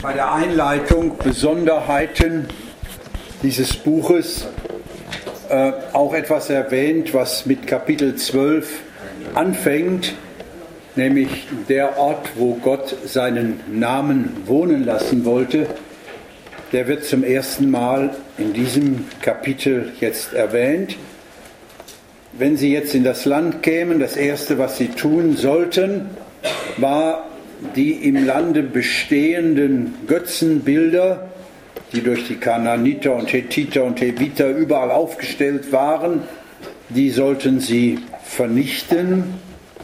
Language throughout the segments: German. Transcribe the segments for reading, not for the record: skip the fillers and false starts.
bei der Einleitung Besonderheiten dieses Buches auch etwas erwähnt, was mit Kapitel 12 anfängt, nämlich der Ort, wo Gott seinen Namen wohnen lassen wollte. Der wird zum ersten Mal in diesem Kapitel jetzt erwähnt. Wenn Sie jetzt in das Land kämen, das Erste, was Sie tun sollten, war die im Lande bestehenden Götzenbilder, die durch die Kanaaniter und Hethiter und Heviter überall aufgestellt waren, die sollten Sie vernichten.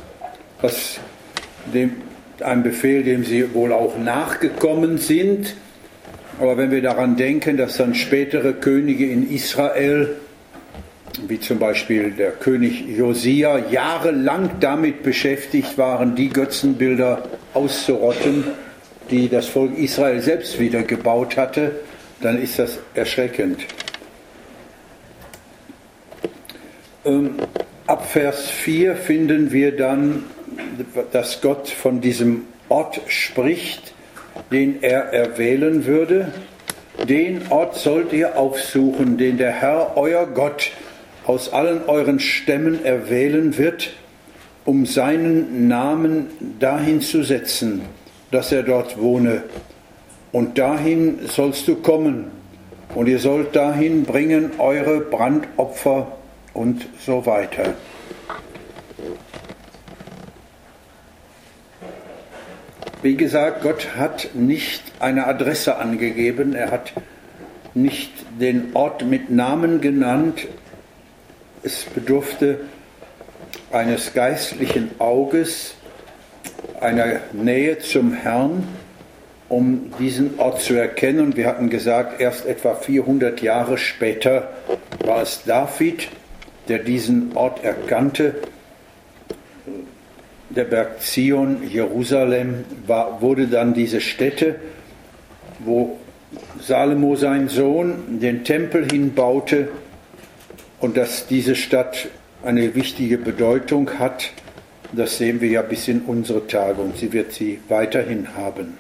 Ein Befehl, dem Sie wohl auch nachgekommen sind. Aber wenn wir daran denken, dass dann spätere Könige in Israel, wie zum Beispiel der König Josia, jahrelang damit beschäftigt waren, die Götzenbilder auszurotten, die das Volk Israel selbst wieder gebaut hatte, dann ist das erschreckend. Ab Vers 4 finden wir dann, dass Gott von diesem Ort spricht, den er erwählen würde. Den Ort sollt ihr aufsuchen, den der Herr, euer Gott, aus allen euren Stämmen erwählen wird, um seinen Namen dahin zu setzen, dass er dort wohne. Und dahin sollst du kommen, und ihr sollt dahin bringen eure Brandopfer und so weiter. Wie gesagt, Gott hat nicht eine Adresse angegeben, er hat nicht den Ort mit Namen genannt. Es bedurfte eines geistlichen Auges, einer Nähe zum Herrn, um diesen Ort zu erkennen. Und wir hatten gesagt, erst etwa 400 Jahre später war es David, der diesen Ort erkannte. Der Berg Zion, Jerusalem, wurde dann diese Stätte, wo Salomo, sein Sohn, den Tempel hinbaute, und dass diese Stadt eine wichtige Bedeutung hat, das sehen wir ja bis in unsere Tage, und sie wird sie weiterhin haben.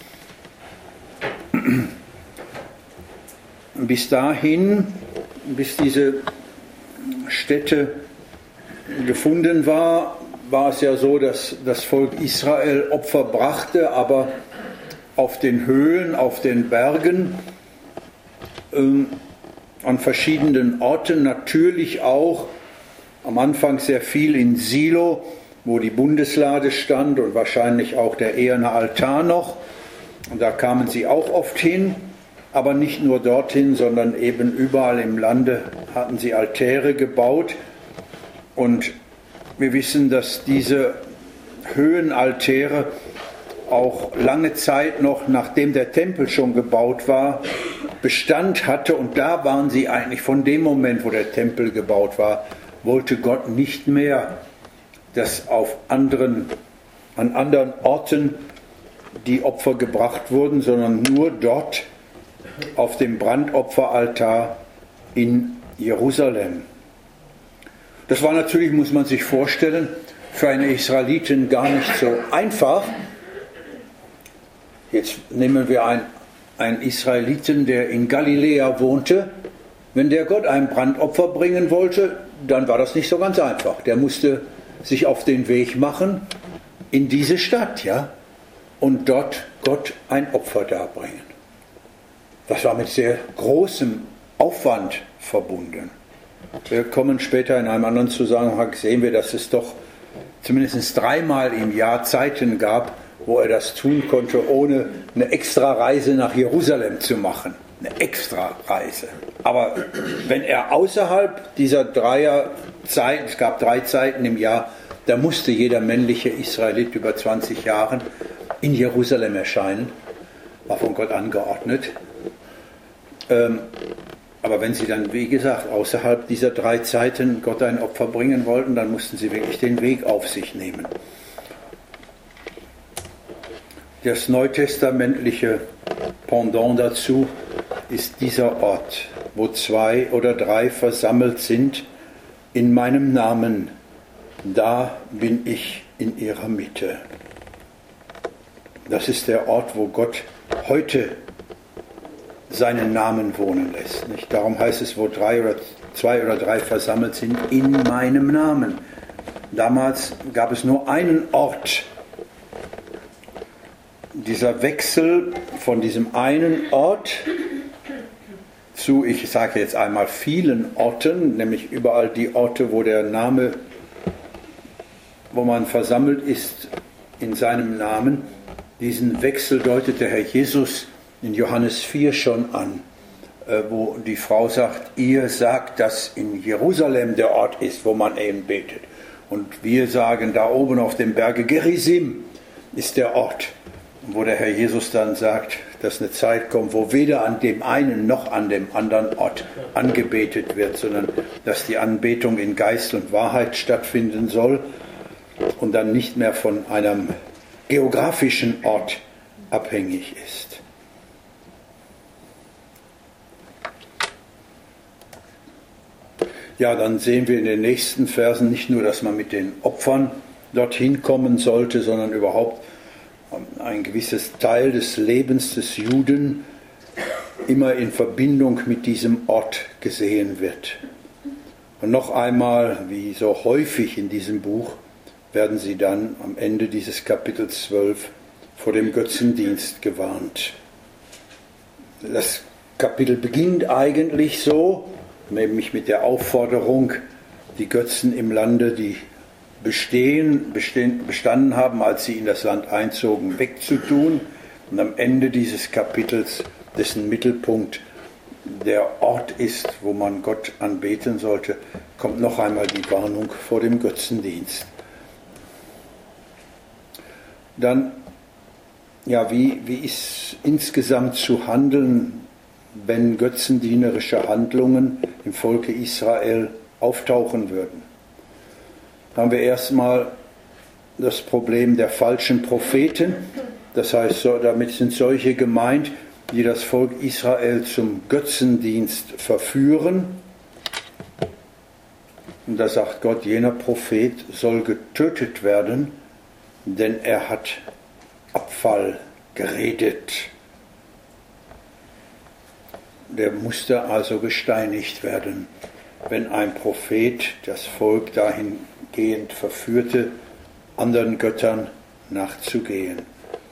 Bis dahin, bis diese Stätte gefunden war, war es ja so, dass das Volk Israel Opfer brachte, aber auf den Höhen, auf den Bergen, an verschiedenen Orten, natürlich auch am Anfang sehr viel in Silo, wo die Bundeslade stand und wahrscheinlich auch der eherne Altar noch. Und da kamen sie auch oft hin, aber nicht nur dorthin, sondern eben überall im Lande hatten sie Altäre gebaut. Und wir wissen, dass diese Höhenaltäre auch lange Zeit noch, nachdem der Tempel schon gebaut war, Bestand hatte. Und da waren sie eigentlich von dem Moment, wo der Tempel gebaut war, wollte Gott nicht mehr, dass an anderen Orten die Opfer gebracht wurden, sondern nur dort auf dem Brandopferaltar in Jerusalem. Das war natürlich, muss man sich vorstellen, für eine Israeliten gar nicht so einfach. Jetzt nehmen wir einen Israeliten, der in Galiläa wohnte. Wenn der Gott ein Brandopfer bringen wollte, dann war das nicht so ganz einfach. Der musste sich auf den Weg machen in diese Stadt, ja, und dort Gott ein Opfer darbringen. Das war mit sehr großem Aufwand verbunden. Wir kommen später in einem anderen Zusammenhang, sehen wir, dass es doch zumindest 3-mal im Jahr Zeiten gab, wo er das tun konnte, ohne eine extra Reise nach Jerusalem zu machen. Eine extra Reise. Aber wenn er außerhalb dieser Zeit, es gab 3 Zeiten im Jahr, da musste jeder männliche Israelit über 20 Jahren in Jerusalem erscheinen, war von Gott angeordnet. Aber wenn sie dann, wie gesagt, außerhalb dieser 3 Zeiten Gott ein Opfer bringen wollten, dann mussten sie wirklich den Weg auf sich nehmen. Das neutestamentliche Pendant dazu ist dieser Ort, wo 2 oder 3 versammelt sind in meinem Namen, da bin ich in ihrer Mitte. Das ist der Ort, wo Gott heute seinen Namen wohnen lässt. Nicht? Darum heißt es, wo zwei oder drei versammelt sind, in meinem Namen. Damals gab es nur einen Ort. Dieser Wechsel von diesem einen Ort zu, ich sage jetzt einmal, vielen Orten, nämlich überall die Orte, wo der Name, wo man versammelt ist in seinem Namen, diesen Wechsel deutet der Herr Jesus in Johannes 4 schon an, wo die Frau sagt, ihr sagt, dass in Jerusalem der Ort ist, wo man eben betet. Und wir sagen, da oben auf dem Berge Gerizim ist der Ort, wo der Herr Jesus dann sagt, dass eine Zeit kommt, wo weder an dem einen noch an dem anderen Ort angebetet wird, sondern dass die Anbetung in Geist und Wahrheit stattfinden soll und dann nicht mehr von einem geografischen Ort abhängig ist. Ja, dann sehen wir in den nächsten Versen nicht nur, dass man mit den Opfern dorthin kommen sollte, sondern überhaupt ein gewisses Teil des Lebens des Juden immer in Verbindung mit diesem Ort gesehen wird. Und noch einmal, wie so häufig in diesem Buch, werden sie dann am Ende dieses Kapitels 12 vor dem Götzendienst gewarnt. Das Kapitel beginnt eigentlich so, nämlich mit der Aufforderung, die Götzen im Lande, die bestanden haben, als sie in das Land einzogen, wegzutun. Und am Ende dieses Kapitels, dessen Mittelpunkt der Ort ist, wo man Gott anbeten sollte, kommt noch einmal die Warnung vor dem Götzendienst. Dann, ja, wie ist insgesamt zu handeln, wenn götzendienerische Handlungen im Volke Israel auftauchen würden? Haben wir erstmal das Problem der falschen Propheten. Das heißt, damit sind solche gemeint, die das Volk Israel zum Götzendienst verführen. Und da sagt Gott, jener Prophet soll getötet werden, denn er hat Abfall geredet. Der musste also gesteinigt werden, wenn ein Prophet das Volk dahingehend verführte, anderen Göttern nachzugehen.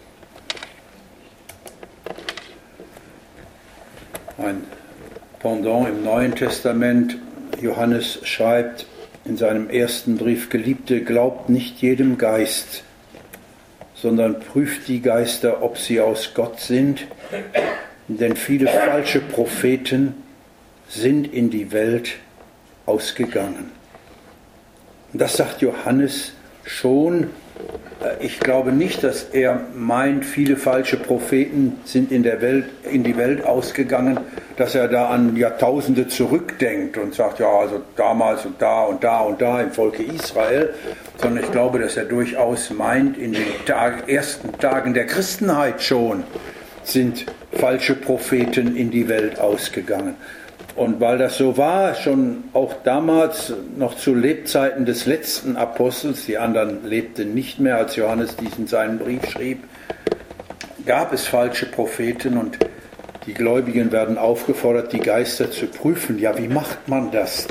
Ein Pendant im Neuen Testament, Johannes schreibt in seinem ersten Brief, Geliebte, glaubt nicht jedem Geist, sondern prüft die Geister, ob sie aus Gott sind, denn viele falsche Propheten sind in die Welt ausgegangen. Und das sagt Johannes schon. Ich glaube nicht, dass er meint, viele falsche Propheten sind in die Welt ausgegangen, dass er da an Jahrtausende zurückdenkt und sagt, ja, also damals und da und da und da im Volke Israel, sondern ich glaube, dass er durchaus meint, in den ersten Tagen der Christenheit schon sind falsche Propheten in die Welt ausgegangen. Und weil das so war, schon auch damals, noch zu Lebzeiten des letzten Apostels, die anderen lebten nicht mehr, als Johannes diesen seinen Brief schrieb, gab es falsche Propheten und die Gläubigen werden aufgefordert, die Geister zu prüfen. Ja, wie macht man das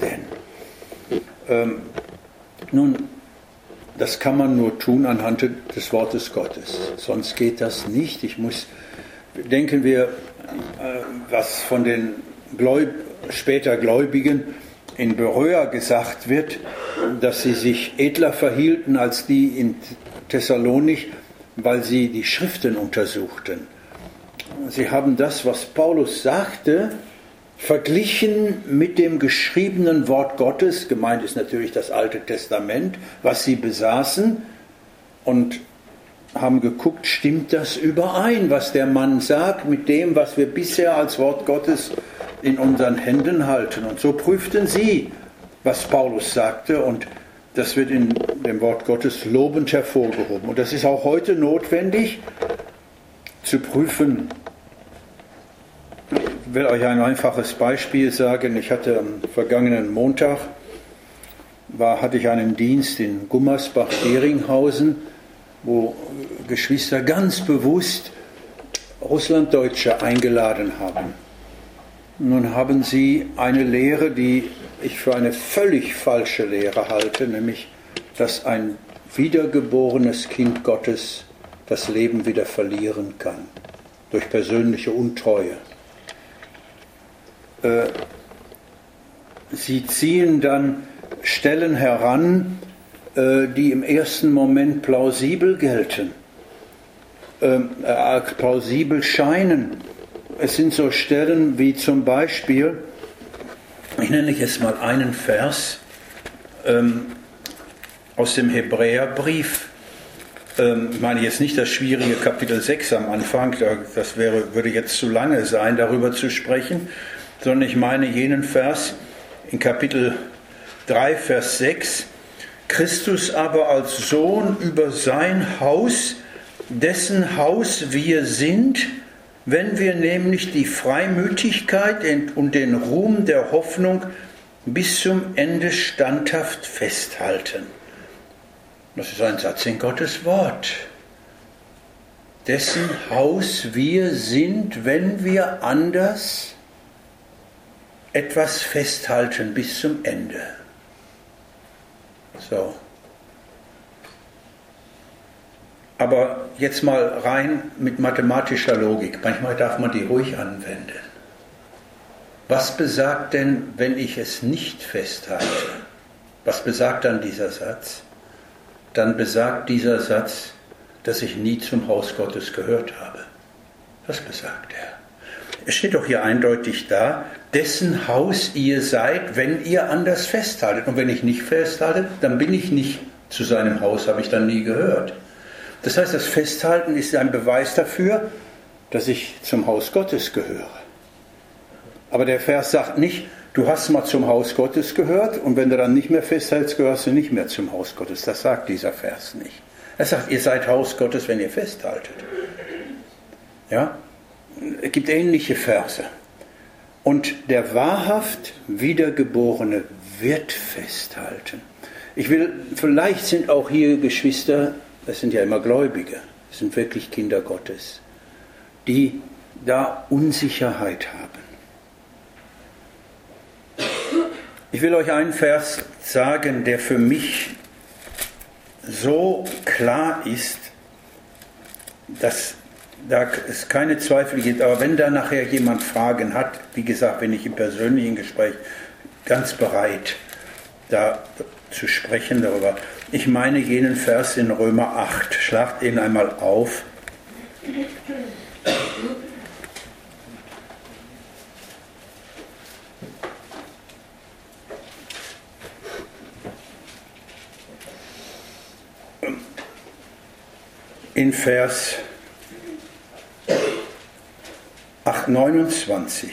denn? Nun, das kann man nur tun anhand des Wortes Gottes. Sonst geht das nicht. Denken wir, was von den später Gläubigen in Beröa gesagt wird, dass sie sich edler verhielten als die in Thessalonich, weil sie die Schriften untersuchten. Sie haben das, was Paulus sagte, verglichen mit dem geschriebenen Wort Gottes, gemeint ist natürlich das Alte Testament, was sie besaßen, und haben geguckt, stimmt das überein, was der Mann sagt, mit dem, was wir bisher als Wort Gottes in unseren Händen halten. Und so prüften sie, was Paulus sagte, und das wird in dem Wort Gottes lobend hervorgehoben. Und das ist auch heute notwendig zu prüfen. Ich will euch ein einfaches Beispiel sagen. Ich hatte am vergangenen Montag, hatte ich einen Dienst in Gummersbach-Deringhausen, wo Geschwister ganz bewusst Russlanddeutsche eingeladen haben. Nun haben sie eine Lehre, die ich für eine völlig falsche Lehre halte, nämlich, dass ein wiedergeborenes Kind Gottes das Leben wieder verlieren kann, durch persönliche Untreue. Sie ziehen dann Stellen heran, die im ersten Moment plausibel gelten, plausibel scheinen. Es sind so Stellen wie zum Beispiel, ich nenne jetzt mal einen Vers aus dem Hebräerbrief. Ich meine jetzt nicht das schwierige Kapitel 6 am Anfang, das würde jetzt zu lange sein, darüber zu sprechen, sondern ich meine jenen Vers in Kapitel 3, Vers 6. Christus aber als Sohn über sein Haus, dessen Haus wir sind, wenn wir nämlich die Freimütigkeit und den Ruhm der Hoffnung bis zum Ende standhaft festhalten. Das ist ein Satz in Gottes Wort. Dessen Haus wir sind, wenn wir anders etwas festhalten bis zum Ende. So. Aber jetzt mal rein mit mathematischer Logik. Manchmal darf man die ruhig anwenden. Was besagt denn, wenn ich es nicht festhalte? Was besagt dann dieser Satz? Dann besagt dieser Satz, dass ich nie zum Haus Gottes gehört habe. Das besagt er. Es steht doch hier eindeutig da, dessen Haus ihr seid, wenn ihr anders festhaltet. Und wenn ich nicht festhalte, dann bin ich nicht zu seinem Haus, habe ich dann nie gehört. Das heißt, das Festhalten ist ein Beweis dafür, dass ich zum Haus Gottes gehöre. Aber der Vers sagt nicht, du hast mal zum Haus Gottes gehört und wenn du dann nicht mehr festhältst, gehörst du nicht mehr zum Haus Gottes. Das sagt dieser Vers nicht. Er sagt, ihr seid Haus Gottes, wenn ihr festhaltet. Ja? Es gibt ähnliche Verse. Und der wahrhaft Wiedergeborene wird festhalten. Vielleicht sind auch hier Geschwister, das sind ja immer Gläubige, das sind wirklich Kinder Gottes, die da Unsicherheit haben. Ich will euch einen Vers sagen, der für mich so klar ist, dass da es keine Zweifel gibt. Aber wenn da nachher jemand Fragen hat, wie gesagt, bin ich im persönlichen Gespräch ganz bereit, da zu sprechen darüber. Ich meine jenen Vers in Römer 8. Schlagt ihn einmal auf. In Vers 8,29.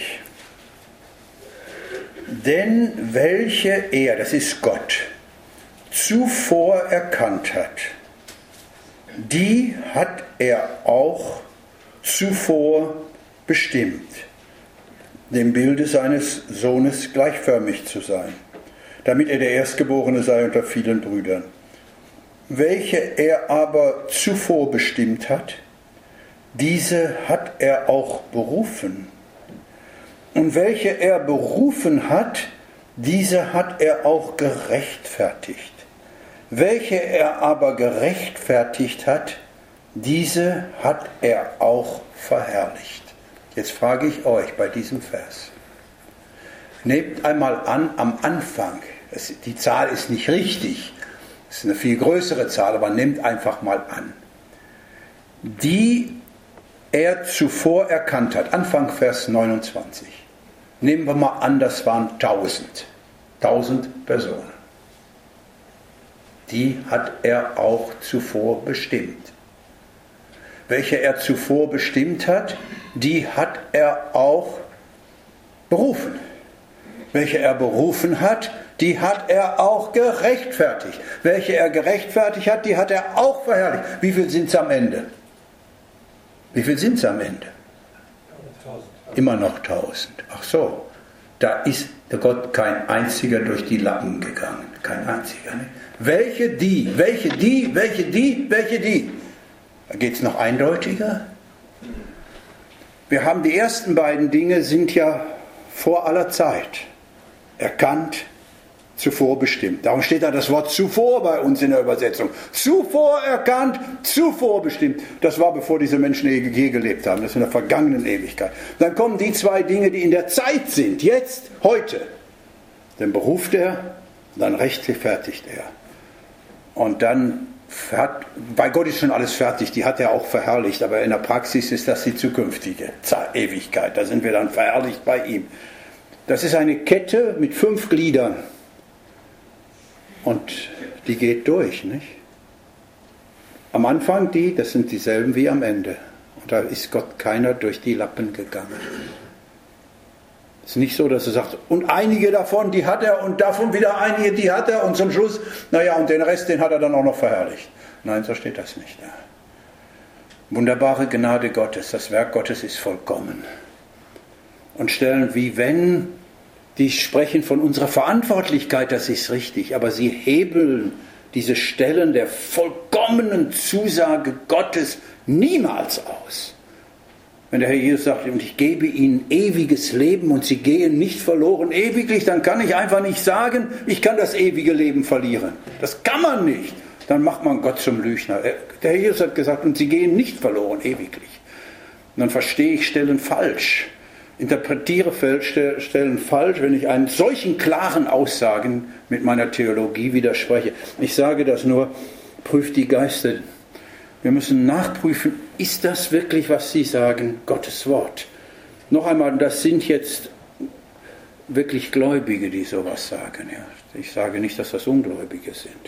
Denn welche er, das ist Gott, zuvor erkannt hat, die hat er auch zuvor bestimmt, dem Bilde seines Sohnes gleichförmig zu sein, damit er der Erstgeborene sei unter vielen Brüdern. Welche er aber zuvor bestimmt hat, diese hat er auch berufen. Und welche er berufen hat, diese hat er auch gerechtfertigt. Welche er aber gerechtfertigt hat, diese hat er auch verherrlicht. Jetzt frage ich euch bei diesem Vers. Nehmt einmal an, am Anfang, die Zahl ist nicht richtig, es ist eine viel größere Zahl, aber nehmt einfach mal an. Die er zuvor erkannt hat, Anfang Vers 29. Nehmen wir mal an, das waren 1000 Personen. Die hat er auch zuvor bestimmt. Welche er zuvor bestimmt hat, die hat er auch berufen. Welche er berufen hat, die hat er auch gerechtfertigt. Welche er gerechtfertigt hat, die hat er auch verherrlicht. Wie viel sind es am Ende? Wie viel sind es am Ende? 1000. Immer noch 1000. Ach so, da ist der Gott kein einziger durch die Lappen gegangen. Kein einziger. Ne? Welche die? Da geht es noch eindeutiger. Wir haben die ersten beiden Dinge sind ja vor aller Zeit erkannt, zuvor bestimmt. Darum steht da das Wort zuvor bei uns in der Übersetzung. Zuvor erkannt, zuvor bestimmt. Das war, bevor diese Menschen je gelebt haben. Das ist in der vergangenen Ewigkeit. Dann kommen die zwei Dinge, die in der Zeit sind. Jetzt, heute. Dann beruft er, dann rechtfertigt er. Und dann bei Gott ist schon alles fertig, die hat er auch verherrlicht, aber in der Praxis ist das die zukünftige Ewigkeit, da sind wir dann verherrlicht bei ihm. Das ist eine Kette mit 5 Gliedern und die geht durch, nicht? Am Anfang das sind dieselben wie am Ende und da ist Gott keiner durch die Lappen gegangen. Es ist nicht so, dass er sagt, und einige davon, die hat er, und davon wieder einige, die hat er, und zum Schluss, naja, und den Rest, den hat er dann auch noch verherrlicht. Nein, so steht das nicht da. Wunderbare Gnade Gottes, das Werk Gottes ist vollkommen. Und Stellen wie wenn, die sprechen von unserer Verantwortlichkeit, das ist richtig, aber sie hebeln diese Stellen der vollkommenen Zusage Gottes niemals aus. Wenn der Herr Jesus sagt, und ich gebe ihnen ewiges Leben und sie gehen nicht verloren ewiglich, dann kann ich einfach nicht sagen, ich kann das ewige Leben verlieren. Das kann man nicht. Dann macht man Gott zum Lügner. Der Herr Jesus hat gesagt, und sie gehen nicht verloren ewiglich. Und dann verstehe ich Stellen falsch, interpretiere Stellen falsch, wenn ich einen solchen klaren Aussagen mit meiner Theologie widerspreche. Ich sage das nur, prüft die Geister. Wir müssen nachprüfen, ist das wirklich, was Sie sagen, Gottes Wort? Noch einmal, das sind jetzt wirklich Gläubige, die sowas sagen. Ja. Ich sage nicht, dass das Ungläubige sind.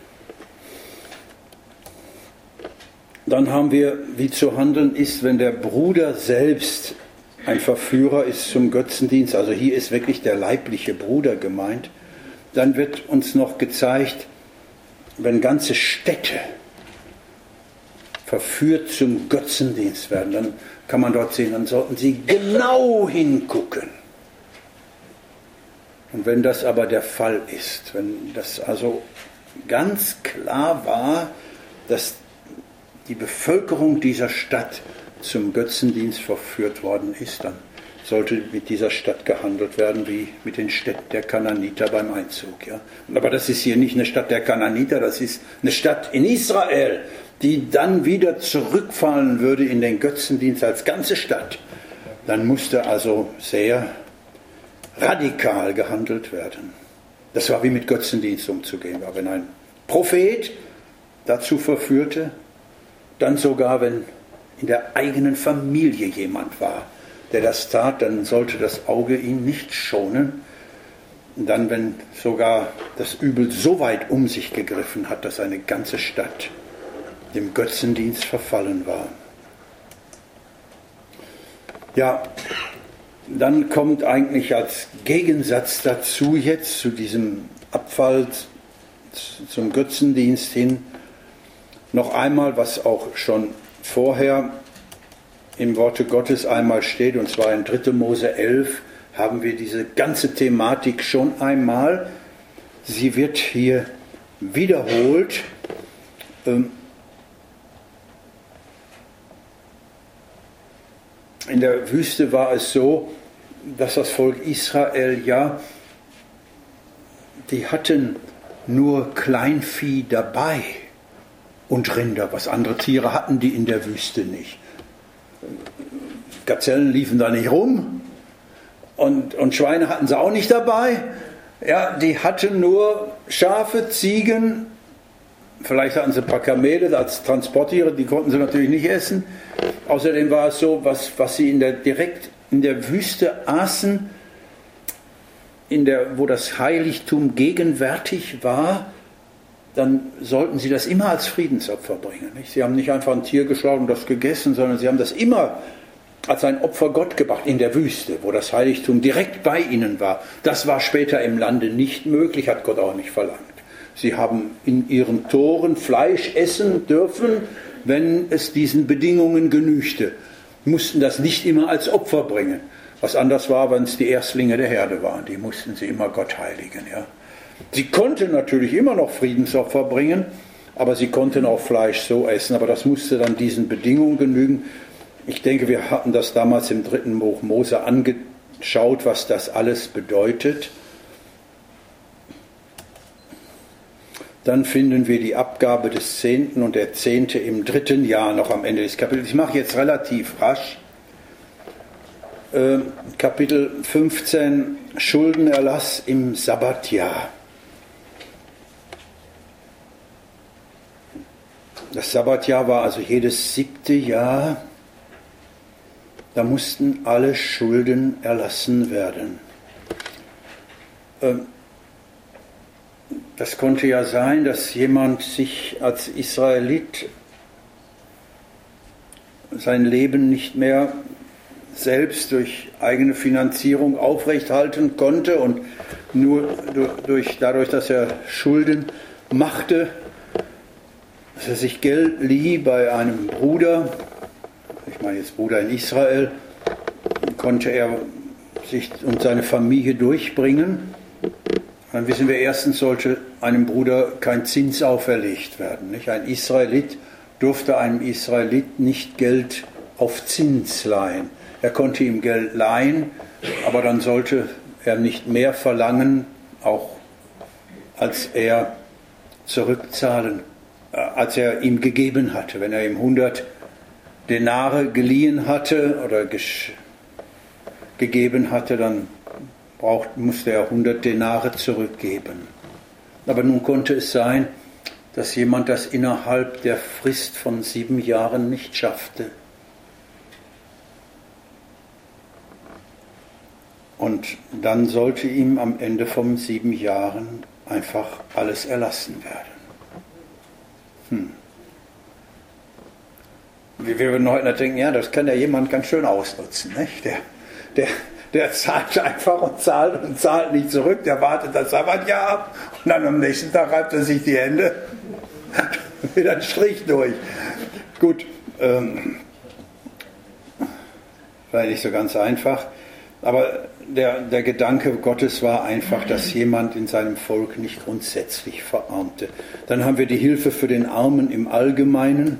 Dann haben wir, wie zu handeln ist, wenn der Bruder selbst ein Verführer ist zum Götzendienst, also hier ist wirklich der leibliche Bruder gemeint, dann wird uns noch gezeigt, wenn ganze Städte verführt zum Götzendienst werden, dann kann man dort sehen, dann sollten sie genau hingucken. Und wenn das aber der Fall ist, wenn das also ganz klar war, dass die Bevölkerung dieser Stadt zum Götzendienst verführt worden ist, dann sollte mit dieser Stadt gehandelt werden wie mit den Städten der Kananiter beim Einzug. Ja. Aber das ist hier nicht eine Stadt der Kananiter, das ist eine Stadt in Israel, die dann wieder zurückfallen würde in den Götzendienst als ganze Stadt. Dann musste also sehr radikal gehandelt werden. Das war wie mit Götzendienst umzugehen war. Wenn ein Prophet dazu verführte, dann sogar, wenn in der eigenen Familie jemand war, der das tat, dann sollte das Auge ihn nicht schonen. Und dann, wenn sogar das Übel so weit um sich gegriffen hat, dass eine ganze Stadt dem Götzendienst verfallen war. Ja, dann kommt eigentlich als Gegensatz dazu jetzt, zu diesem Abfall zum Götzendienst hin, noch einmal, was auch schon vorher im Worte Gottes einmal steht, und zwar in 3. Mose 11, haben wir diese ganze Thematik schon einmal. Sie wird hier wiederholt. In der Wüste war es so, dass das Volk Israel die hatten nur Kleinvieh dabei und Rinder. Was andere Tiere hatten die in der Wüste nicht. Gazellen liefen da nicht rum und Schweine hatten sie auch nicht dabei. Ja, die hatten nur Schafe, Ziegen, vielleicht hatten sie ein paar Kamele als Transporttiere, die konnten sie natürlich nicht essen. Außerdem war es so, was sie direkt in der Wüste aßen, wo das Heiligtum gegenwärtig war, dann sollten sie das immer als Friedensopfer bringen. Nicht? Sie haben nicht einfach ein Tier geschlachtet und das gegessen, sondern sie haben das immer als ein Opfer Gott gebracht in der Wüste, wo das Heiligtum direkt bei ihnen war. Das war später im Lande nicht möglich, hat Gott auch nicht verlangt. Sie haben in ihren Toren Fleisch essen dürfen, wenn es diesen Bedingungen genügte. Mussten das nicht immer als Opfer bringen. Was anders war, wenn es die Erstlinge der Herde waren. Die mussten sie immer Gott heiligen. Ja. Sie konnten natürlich immer noch Friedensopfer bringen, aber sie konnten auch Fleisch so essen. Aber das musste dann diesen Bedingungen genügen. Ich denke, wir hatten das damals im 3. Buch Mose angeschaut, was das alles bedeutet. Dann finden wir die Abgabe des Zehnten und der Zehnte im 3. Jahr noch am Ende des Kapitels. Ich mache jetzt relativ rasch. Kapitel 15, Schuldenerlass im Sabbatjahr. Das Sabbatjahr war also jedes 7. Jahr. Da mussten alle Schulden erlassen werden. Das konnte ja sein, dass jemand sich als Israelit sein Leben nicht mehr selbst durch eigene Finanzierung aufrechthalten konnte und nur dadurch, dass er Schulden machte, dass er sich Geld lieh bei einem Bruder, ich meine jetzt Bruder in Israel, konnte er sich und seine Familie durchbringen. Dann wissen wir, erstens sollte einem Bruder kein Zins auferlegt werden. Nicht? Ein Israelit durfte einem Israelit nicht Geld auf Zins leihen. Er konnte ihm Geld leihen, aber dann sollte er nicht mehr verlangen, auch als er zurückzahlen, als er ihm gegeben hatte. Wenn er ihm 100 Denare geliehen hatte oder gegeben hatte, dann musste er 100 Denare zurückgeben. Aber nun konnte es sein, dass jemand das innerhalb der Frist von 7 Jahren nicht schaffte. Und dann sollte ihm am Ende von 7 Jahren einfach alles erlassen werden. Wir würden heute denken, ja, das kann ja jemand ganz schön ausnutzen. Nicht? Der zahlt einfach und zahlt nicht zurück, der wartet das Sabbatjahr ab und dann am nächsten Tag reibt er sich die Hände, wieder einen Strich durch. Gut, war nicht so ganz einfach, aber der Gedanke Gottes war einfach, dass jemand in seinem Volk nicht grundsätzlich verarmte. Dann haben wir die Hilfe für den Armen im Allgemeinen.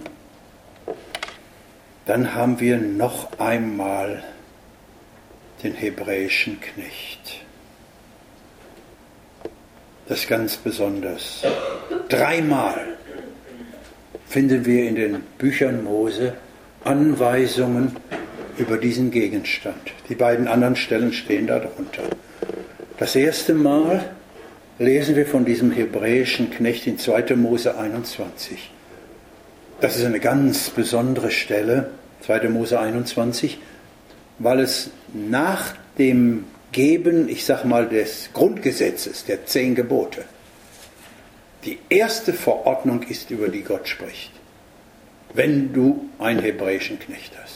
Dann haben wir noch einmal den hebräischen Knecht. Das ist ganz besonders. 3-mal finden wir in den Büchern Mose Anweisungen über diesen Gegenstand. Die beiden anderen Stellen stehen darunter. Das erste Mal lesen wir von diesem hebräischen Knecht in 2. Mose 21. Das ist eine ganz besondere Stelle, 2. Mose 21, weil es nach dem Geben, ich sag mal, des Grundgesetzes, der 10 Gebote, die erste Verordnung ist, über die Gott spricht, wenn du einen hebräischen Knecht hast.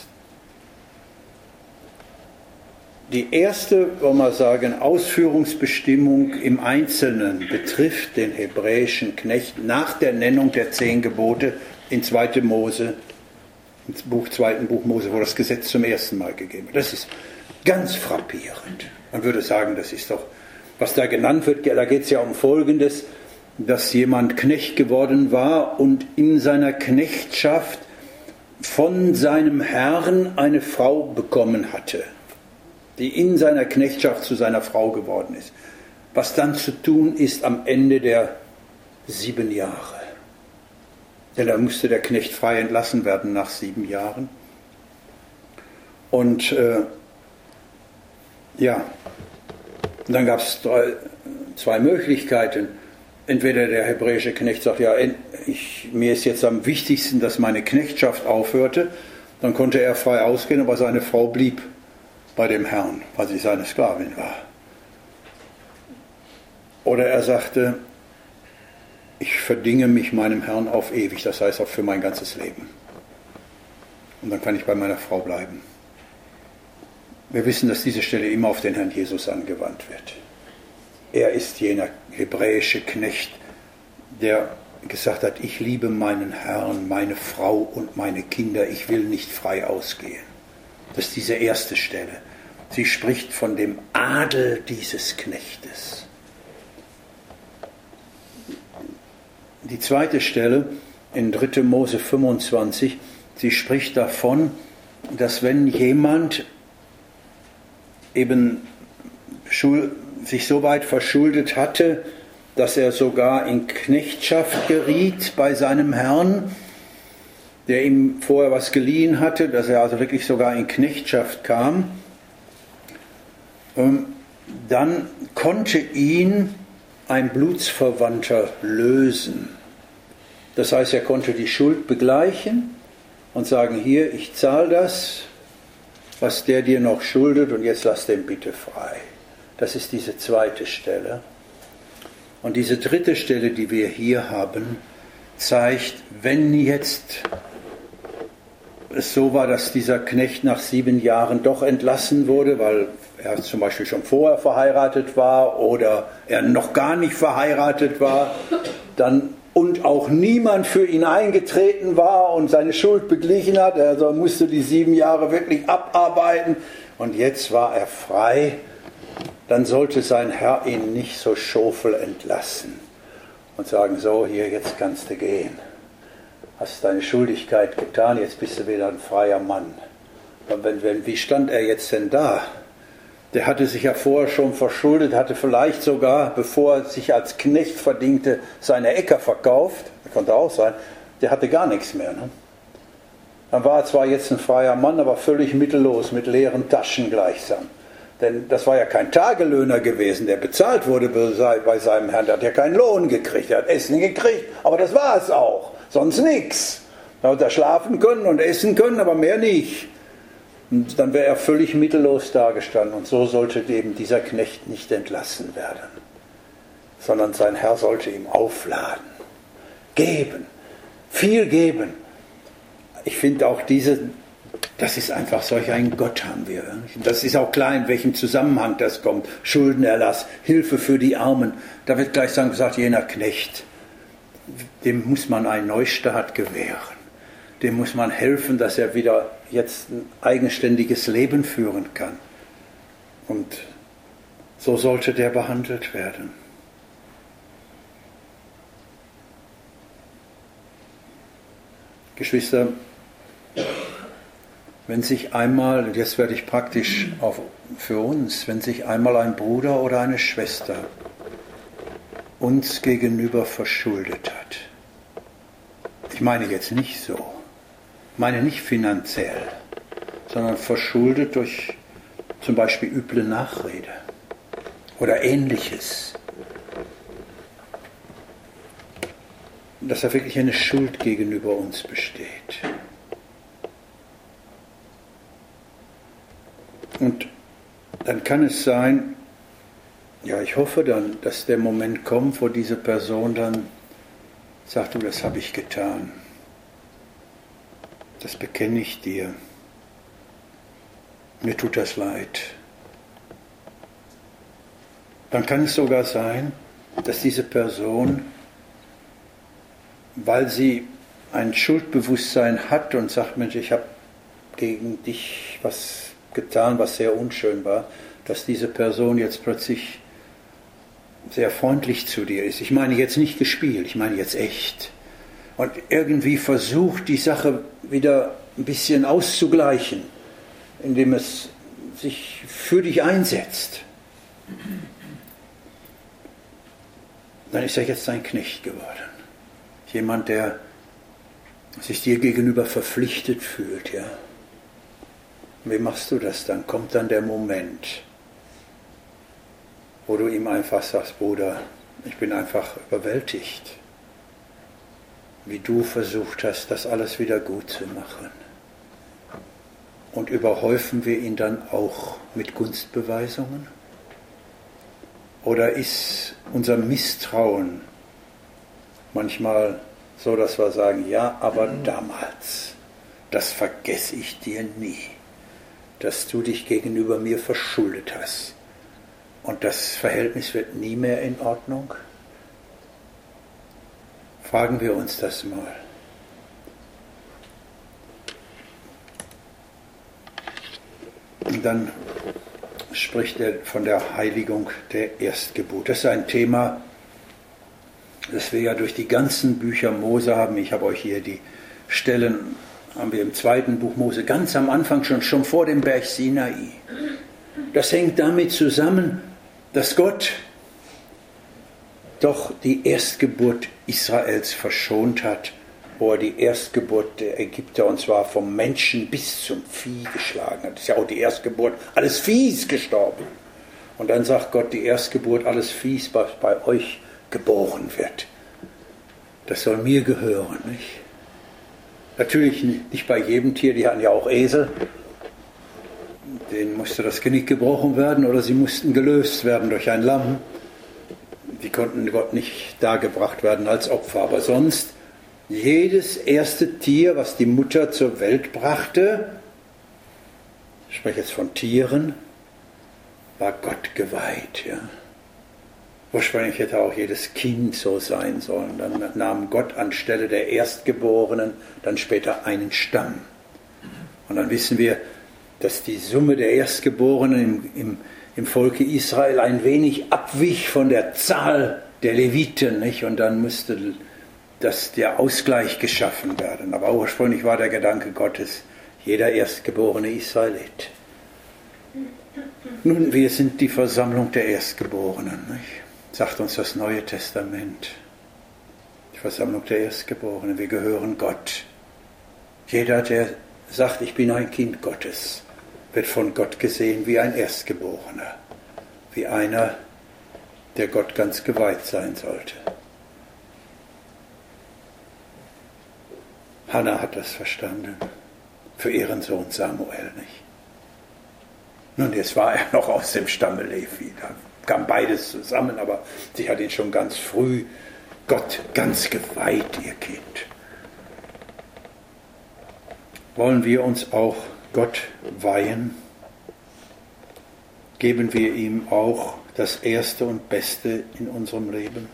Die erste, wollen wir sagen, Ausführungsbestimmung im Einzelnen betrifft den hebräischen Knecht nach der Nennung der 10 Gebote in 2. Mose, im 2. Buch Mose, wo das Gesetz zum ersten Mal gegeben wird. Das ist ganz frappierend. Man würde sagen, das ist doch, was da genannt wird, da geht es ja um Folgendes, dass jemand Knecht geworden war und in seiner Knechtschaft von seinem Herrn eine Frau bekommen hatte, die in seiner Knechtschaft zu seiner Frau geworden ist. Was dann zu tun ist am Ende der 7 Jahre. Denn da musste der Knecht frei entlassen werden nach 7 Jahren. Und und dann gab es 2 Möglichkeiten. Entweder der hebräische Knecht sagt, ja, mir ist jetzt am wichtigsten, dass meine Knechtschaft aufhörte. Dann konnte er frei ausgehen, aber seine Frau blieb bei dem Herrn, weil sie seine Sklavin war. Oder er sagte, ich verdinge mich meinem Herrn auf ewig, das heißt auch für mein ganzes Leben. Und dann kann ich bei meiner Frau bleiben. Wir wissen, dass diese Stelle immer auf den Herrn Jesus angewandt wird. Er ist jener hebräische Knecht, der gesagt hat, ich liebe meinen Herrn, meine Frau und meine Kinder, ich will nicht frei ausgehen. Das ist diese erste Stelle. Sie spricht von dem Adel dieses Knechtes. Die zweite Stelle in 3. Mose 25, sie spricht davon, dass wenn jemand eben sich so weit verschuldet hatte, dass er sogar in Knechtschaft geriet bei seinem Herrn, der ihm vorher was geliehen hatte, dass er also wirklich sogar in Knechtschaft kam, dann konnte ihn ein Blutsverwandter lösen. Das heißt, er konnte die Schuld begleichen und sagen, hier, ich zahle das, was der dir noch schuldet und jetzt lass den bitte frei. Das ist diese zweite Stelle. Und diese dritte Stelle, die wir hier haben, zeigt, wenn jetzt es so war, dass dieser Knecht nach 7 Jahren doch entlassen wurde, weil er zum Beispiel schon vorher verheiratet war oder er noch gar nicht verheiratet war, dann und auch niemand für ihn eingetreten war und seine Schuld beglichen hat, also musste die 7 Jahre wirklich abarbeiten und jetzt war er frei, dann sollte sein Herr ihn nicht so schofel entlassen und sagen, so hier, jetzt kannst du gehen. Hast deine Schuldigkeit getan, jetzt bist du wieder ein freier Mann. Wie stand er jetzt denn da? Der hatte sich ja vorher schon verschuldet, hatte vielleicht sogar, bevor er sich als Knecht verdingte, seine Äcker verkauft. Das konnte auch sein. Der hatte gar nichts mehr. Ne? Dann war er zwar jetzt ein freier Mann, aber völlig mittellos, mit leeren Taschen gleichsam. Denn das war ja kein Tagelöhner gewesen, der bezahlt wurde bei seinem Herrn. Der hat ja keinen Lohn gekriegt, der hat Essen gekriegt, aber das war es auch. Sonst nichts. Da hat er schlafen können und essen können, aber mehr nicht. Und dann wäre er völlig mittellos dagestanden. Und so sollte eben dieser Knecht nicht entlassen werden, sondern sein Herr sollte ihm aufladen, geben, viel geben. Ich finde auch das ist einfach solch ein Gott haben wir. Das ist auch klar, in welchem Zusammenhang das kommt. Schuldenerlass, Hilfe für die Armen. Da wird gleichsam gesagt, jener Knecht, dem muss man einen Neustart gewähren. Dem muss man helfen, dass er wieder jetzt ein eigenständiges Leben führen kann. Und so sollte der behandelt werden. Geschwister, wenn sich einmal, und jetzt werde ich praktisch für uns, wenn sich einmal ein Bruder oder eine Schwester uns gegenüber verschuldet hat, ich meine jetzt nicht so, ich meine nicht finanziell, sondern verschuldet durch zum Beispiel üble Nachrede oder Ähnliches, dass da wirklich eine Schuld gegenüber uns besteht. Und dann kann es sein, ja, ich hoffe dann, dass der Moment kommt, wo diese Person dann sagt, du, das habe ich getan. Das bekenne ich dir. Mir tut das leid. Dann kann es sogar sein, dass diese Person, weil sie ein Schuldbewusstsein hat und sagt, Mensch, ich habe gegen dich was getan, was sehr unschön war, dass diese Person jetzt plötzlich sehr freundlich zu dir ist. Ich meine jetzt nicht gespielt, ich meine jetzt echt. Und irgendwie versucht, die Sache wieder ein bisschen auszugleichen, indem es sich für dich einsetzt. Dann ist er jetzt dein Knecht geworden. Jemand, der sich dir gegenüber verpflichtet fühlt, ja. Wie machst du das dann? Kommt dann der Moment, wo du ihm einfach sagst, Bruder, ich bin einfach überwältigt, wie du versucht hast, das alles wieder gut zu machen. Und überhäufen wir ihn dann auch mit Gunstbeweisungen? Oder ist unser Misstrauen manchmal so, dass wir sagen, ja, aber damals, das vergesse ich dir nie, dass du dich gegenüber mir verschuldet hast. Und das Verhältnis wird nie mehr in Ordnung? Fragen wir uns das mal. Und dann spricht er von der Heiligung der Erstgeburt. Das ist ein Thema, das wir ja durch die ganzen Bücher Mose haben. Ich habe euch hier die Stellen haben wir im 2. Buch Mose, ganz am Anfang schon vor dem Berg Sinai. Das hängt damit zusammen, dass Gott doch die Erstgeburt Israels verschont hat, wo er die Erstgeburt der Ägypter, und zwar vom Menschen bis zum Vieh, geschlagen hat. Das ist ja auch die Erstgeburt, alles Vieh ist gestorben. Und dann sagt Gott, die Erstgeburt alles Viehs, was bei euch geboren wird, das soll mir gehören, nicht? Natürlich nicht bei jedem Tier, die hatten ja auch Esel, denen musste das Genick gebrochen werden oder sie mussten gelöst werden durch ein Lamm. Die konnten Gott nicht dargebracht werden als Opfer, aber sonst jedes erste Tier, was die Mutter zur Welt brachte, ich spreche jetzt von Tieren, war Gott geweiht. Ja. Ursprünglich hätte auch jedes Kind so sein sollen. Dann nahm Gott anstelle der Erstgeborenen dann später einen Stamm. Und dann wissen wir, dass die Summe der Erstgeborenen im Volke Israel ein wenig abwich von der Zahl der Leviten, nicht? Und dann musste der Ausgleich geschaffen werden. Aber ursprünglich war der Gedanke Gottes, jeder erstgeborene Israelit. Nun, wir sind die Versammlung der Erstgeborenen, nicht? Sagt uns das Neue Testament. Die Versammlung der Erstgeborenen, wir gehören Gott. Jeder, der sagt, ich bin ein Kind Gottes, wird von Gott gesehen wie ein Erstgeborener, wie einer, der Gott ganz geweiht sein sollte. Hannah hat das verstanden, für ihren Sohn Samuel nicht. Nun, jetzt war er noch aus dem Stamme Levi, da kam beides zusammen, aber sie hat ihn schon ganz früh Gott ganz geweiht, ihr Kind. Wollen wir uns auch Gott weihen? Geben wir ihm auch das Erste und Beste in unserem Leben?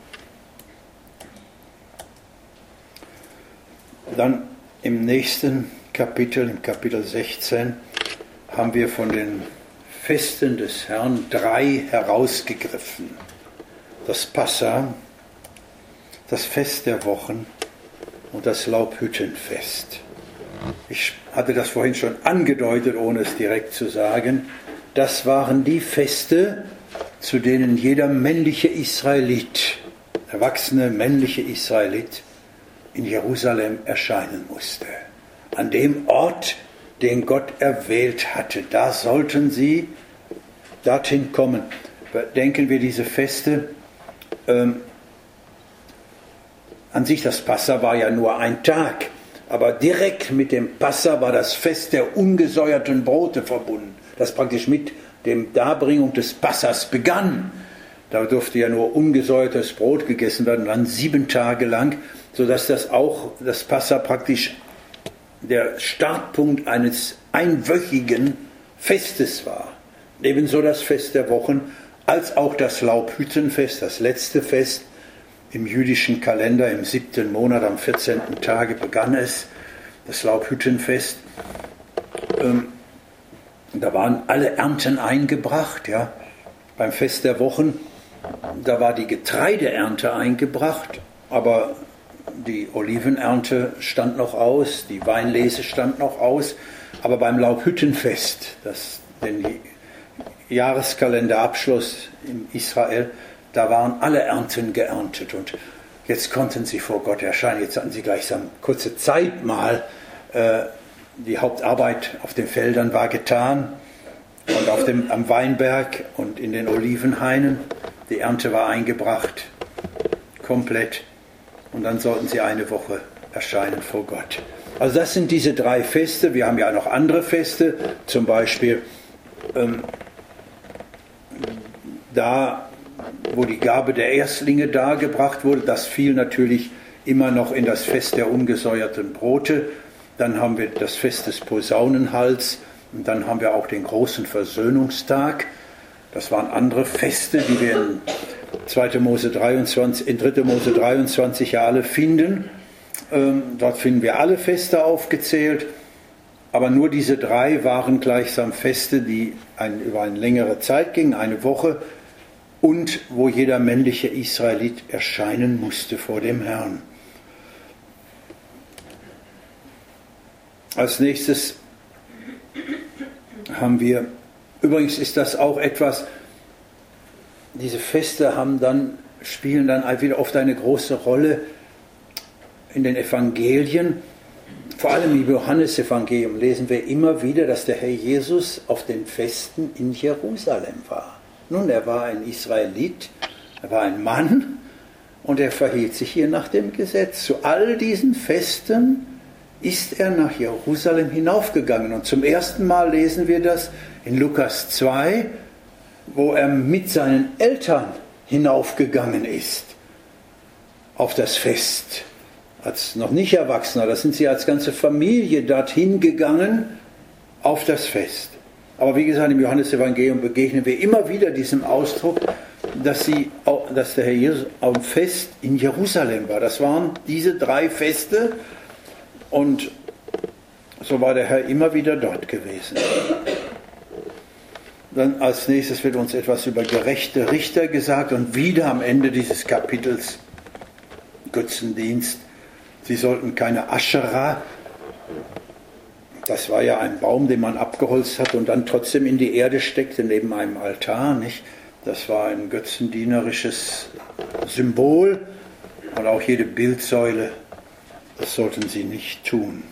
Dann im nächsten Kapitel, im Kapitel 16, haben wir von den Festen des Herrn 3 herausgegriffen. Das Passa, das Fest der Wochen und das Laubhüttenfest. Ich hatte das vorhin schon angedeutet, ohne es direkt zu sagen. Das waren die Feste, zu denen jeder männliche Israelit, erwachsene männliche Israelit, in Jerusalem erscheinen musste. An dem Ort, den Gott erwählt hatte, da sollten sie dorthin kommen. Denken wir diese Feste, an sich das Passa war ja nur ein Tag, aber direkt mit dem Passa war das Fest der ungesäuerten Brote verbunden, das praktisch mit der Darbringung des Passas begann. Da durfte ja nur ungesäuertes Brot gegessen werden, dann 7 Tage lang, sodass das Passa praktisch der Startpunkt eines einwöchigen Festes war. Ebenso das Fest der Wochen, als auch das Laubhüttenfest, das letzte Fest im jüdischen Kalender, im 7. Monat, am 14. Tage begann es, das Laubhüttenfest. Da waren alle Ernten eingebracht, ja. Beim Fest der Wochen, da war die Getreideernte eingebracht, aber die Olivenernte stand noch aus, die Weinlese stand noch aus, aber beim Laubhüttenfest, das den Jahreskalenderabschluss in Israel, da waren alle Ernten geerntet und jetzt konnten sie vor Gott erscheinen. Jetzt hatten sie gleichsam kurze Zeit mal, die Hauptarbeit auf den Feldern war getan und am Weinberg und in den Olivenhainen, die Ernte war eingebracht, komplett. Und dann sollten sie eine Woche erscheinen vor Gott. Also das sind diese 3 Feste. Wir haben ja noch andere Feste, zum Beispiel da, wo die Gabe der Erstlinge dargebracht wurde. Das fiel natürlich immer noch in das Fest der ungesäuerten Brote. Dann haben wir das Fest des Posaunenhals und dann haben wir auch den großen Versöhnungstag. Das waren andere Feste, die wir in 3. Mose 23 ja alle finden. Dort finden wir alle Feste aufgezählt, aber nur diese 3 waren gleichsam Feste, die über eine längere Zeit gingen, eine Woche, und wo jeder männliche Israelit erscheinen musste vor dem Herrn. Als nächstes haben wir, übrigens ist das auch etwas, diese Feste spielen dann wieder oft eine große Rolle in den Evangelien. Vor allem im Johannesevangelium lesen wir immer wieder, dass der Herr Jesus auf den Festen in Jerusalem war. Nun, er war ein Israelit, er war ein Mann und er verhielt sich hier nach dem Gesetz. Zu all diesen Festen ist er nach Jerusalem hinaufgegangen. Und zum ersten Mal lesen wir das in Lukas 2, wo er mit seinen Eltern hinaufgegangen ist auf das Fest. Als noch nicht Erwachsener, da sind sie als ganze Familie dorthin gegangen auf das Fest. Aber wie gesagt, im Johannesevangelium begegnen wir immer wieder diesem Ausdruck, dass der Herr Jesus am Fest in Jerusalem war. Das waren diese 3 Feste und so war der Herr immer wieder dort gewesen. Dann als nächstes wird uns etwas über gerechte Richter gesagt und wieder am Ende dieses Kapitels Götzendienst. Sie sollten keine Aschera, das war ja ein Baum, den man abgeholzt hat und dann trotzdem in die Erde steckte, neben einem Altar, nicht? Das war ein götzendienerisches Symbol und auch jede Bildsäule, das sollten sie nicht tun.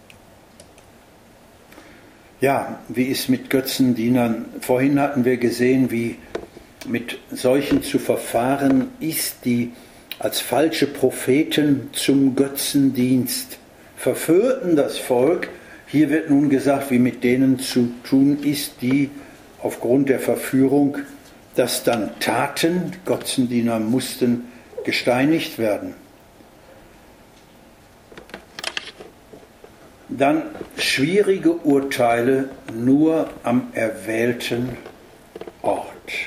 Ja, wie ist mit Götzendienern? Vorhin hatten wir gesehen, wie mit solchen zu verfahren ist, die als falsche Propheten zum Götzendienst verführten das Volk. Hier wird nun gesagt, wie mit denen zu tun ist, die aufgrund der Verführung das dann taten. Götzendiener mussten gesteinigt werden. Dann schwierige Urteile nur am erwählten Ort.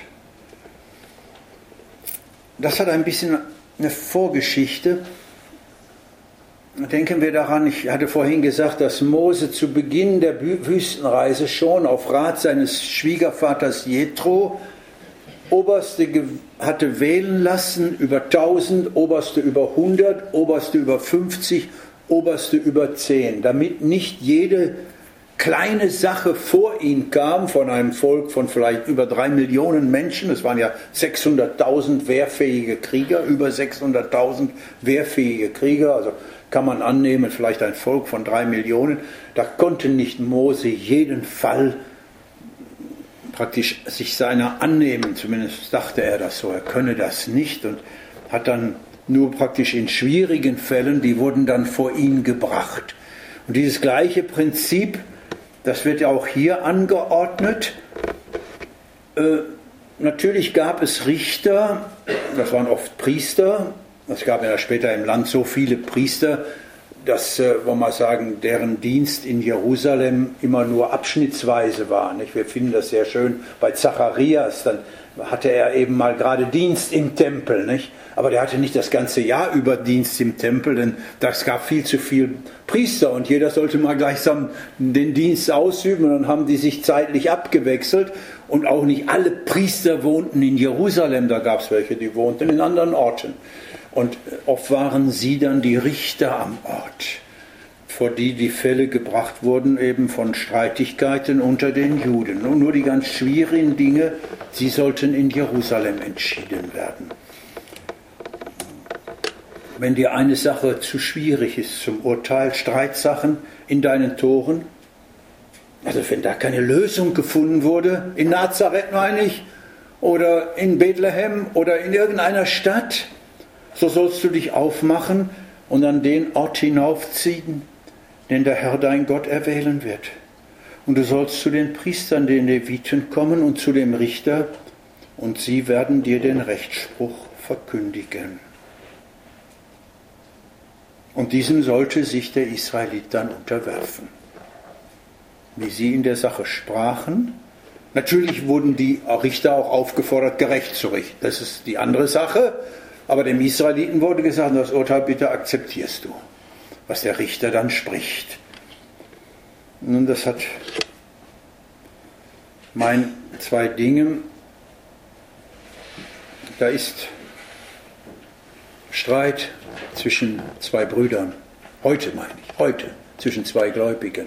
Das hat ein bisschen eine Vorgeschichte. Denken wir daran, ich hatte vorhin gesagt, dass Mose zu Beginn der Wüstenreise schon auf Rat seines Schwiegervaters Jethro Oberste hatte wählen lassen, über 1000, Oberste über 100, Oberste über 50, Oberste über 10, damit nicht jede kleine Sache vor ihn kam von einem Volk von vielleicht über 3 Millionen Menschen. Es waren ja 600.000 wehrfähige Krieger, über 600.000 wehrfähige Krieger, also kann man annehmen, vielleicht ein Volk von 3 Millionen. Da konnte nicht Mose jeden Fall praktisch sich seiner annehmen, zumindest dachte er das so, er könne das nicht und hat dann nur praktisch in schwierigen Fällen, die wurden dann vor ihn gebracht. Und dieses gleiche Prinzip, das wird ja auch hier angeordnet. Natürlich gab es Richter, das waren oft Priester, es gab ja später im Land so viele Priester, dass, wollen wir mal sagen, deren Dienst in Jerusalem immer nur abschnittsweise war. Nicht? Wir finden das sehr schön bei Zacharias, dann hatte er eben mal gerade Dienst im Tempel, nicht? Aber der hatte nicht das ganze Jahr über Dienst im Tempel, denn das gab viel zu viel Priester und jeder sollte mal gleichsam den Dienst ausüben und dann haben die sich zeitlich abgewechselt und auch nicht alle Priester wohnten in Jerusalem, da gab es welche, die wohnten in anderen Orten. Und oft waren sie dann die Richter am Ort, vor die die Fälle gebracht wurden, eben von Streitigkeiten unter den Juden. Und nur die ganz schwierigen Dinge, sie sollten in Jerusalem entschieden werden. Wenn dir eine Sache zu schwierig ist zum Urteil, Streitsachen in deinen Toren, also wenn da keine Lösung gefunden wurde, in Nazareth meine ich, oder in Bethlehem oder in irgendeiner Stadt, so sollst du dich aufmachen und an den Ort hinaufziehen, den der Herr dein Gott erwählen wird. Und du sollst zu den Priestern, den Leviten kommen und zu dem Richter, und sie werden dir den Rechtsspruch verkündigen. Und diesem sollte sich der Israelit dann unterwerfen. Wie sie in der Sache sprachen, natürlich wurden die Richter auch aufgefordert, gerecht zu richten. Das ist die andere Sache. Aber dem Israeliten wurde gesagt, das Urteil bitte akzeptierst du, was der Richter dann spricht. Nun, das hat zwei Dinge. Da ist Streit zwischen zwei Brüdern. Heute meine ich, heute. zwischen zwei Gläubigen.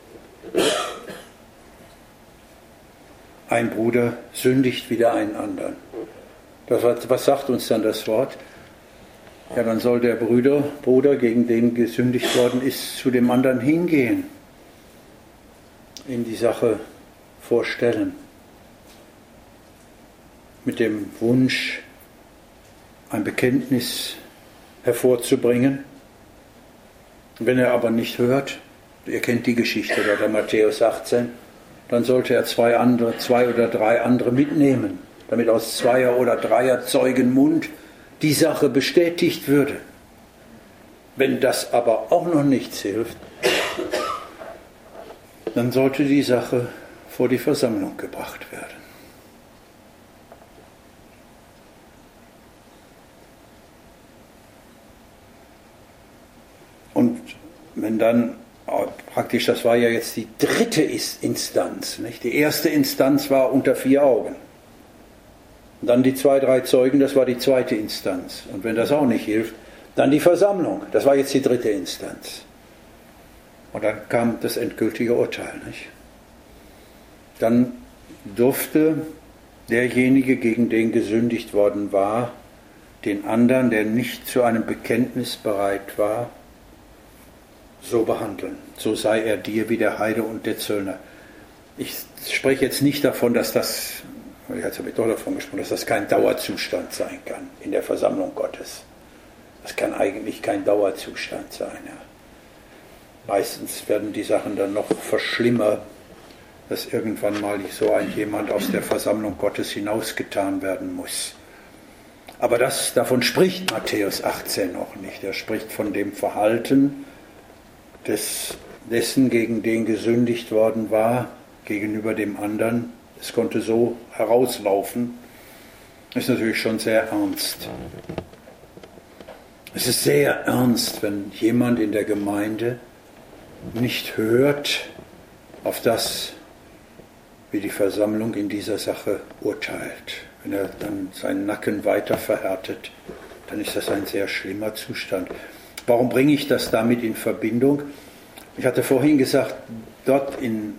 Ein Bruder sündigt wider einen anderen. Was sagt uns dann das Wort? Ja, dann soll der Bruder, gegen den gesündigt worden ist, zu dem anderen hingehen, ihm die Sache vorstellen, mit dem Wunsch, ein Bekenntnis hervorzubringen. Wenn er aber nicht hört, ihr kennt die Geschichte da, der Matthäus 18, dann sollte er zwei oder drei andere mitnehmen, damit aus 2 oder 3 Zeugen Mund die Sache bestätigt würde. Wenn das aber auch noch nichts hilft, dann sollte die Sache vor die Versammlung gebracht werden. Und wenn dann praktisch, das war ja jetzt die dritte Instanz, nicht? Die erste Instanz war unter 4 Augen. Und dann die 2, 3 Zeugen, das war die zweite Instanz. Und wenn das auch nicht hilft, dann die Versammlung, das war jetzt die dritte Instanz. Und dann kam das endgültige Urteil, nicht? Dann durfte derjenige, gegen den gesündigt worden war, den anderen, der nicht zu einem Bekenntnis bereit war, so behandeln. So sei er dir wie der Heide und der Zöllner. Ich spreche jetzt nicht davon, dass das, jetzt habe ich doch davon gesprochen, dass das kein Dauerzustand sein kann in der Versammlung Gottes. Das kann eigentlich kein Dauerzustand sein. Ja. Meistens werden die Sachen dann noch verschlimmert, dass irgendwann mal so jemand aus der Versammlung Gottes hinausgetan werden muss. Aber davon spricht Matthäus 18 noch nicht. Er spricht von dem Verhalten dessen, gegen den gesündigt worden war, gegenüber dem anderen. Es konnte so herauslaufen. Das ist natürlich schon sehr ernst. Es ist sehr ernst, wenn jemand in der Gemeinde nicht hört auf das, wie die Versammlung in dieser Sache urteilt. Wenn er dann seinen Nacken weiter verhärtet, dann ist das ein sehr schlimmer Zustand. Warum bringe ich das damit in Verbindung? Ich hatte vorhin gesagt, dort in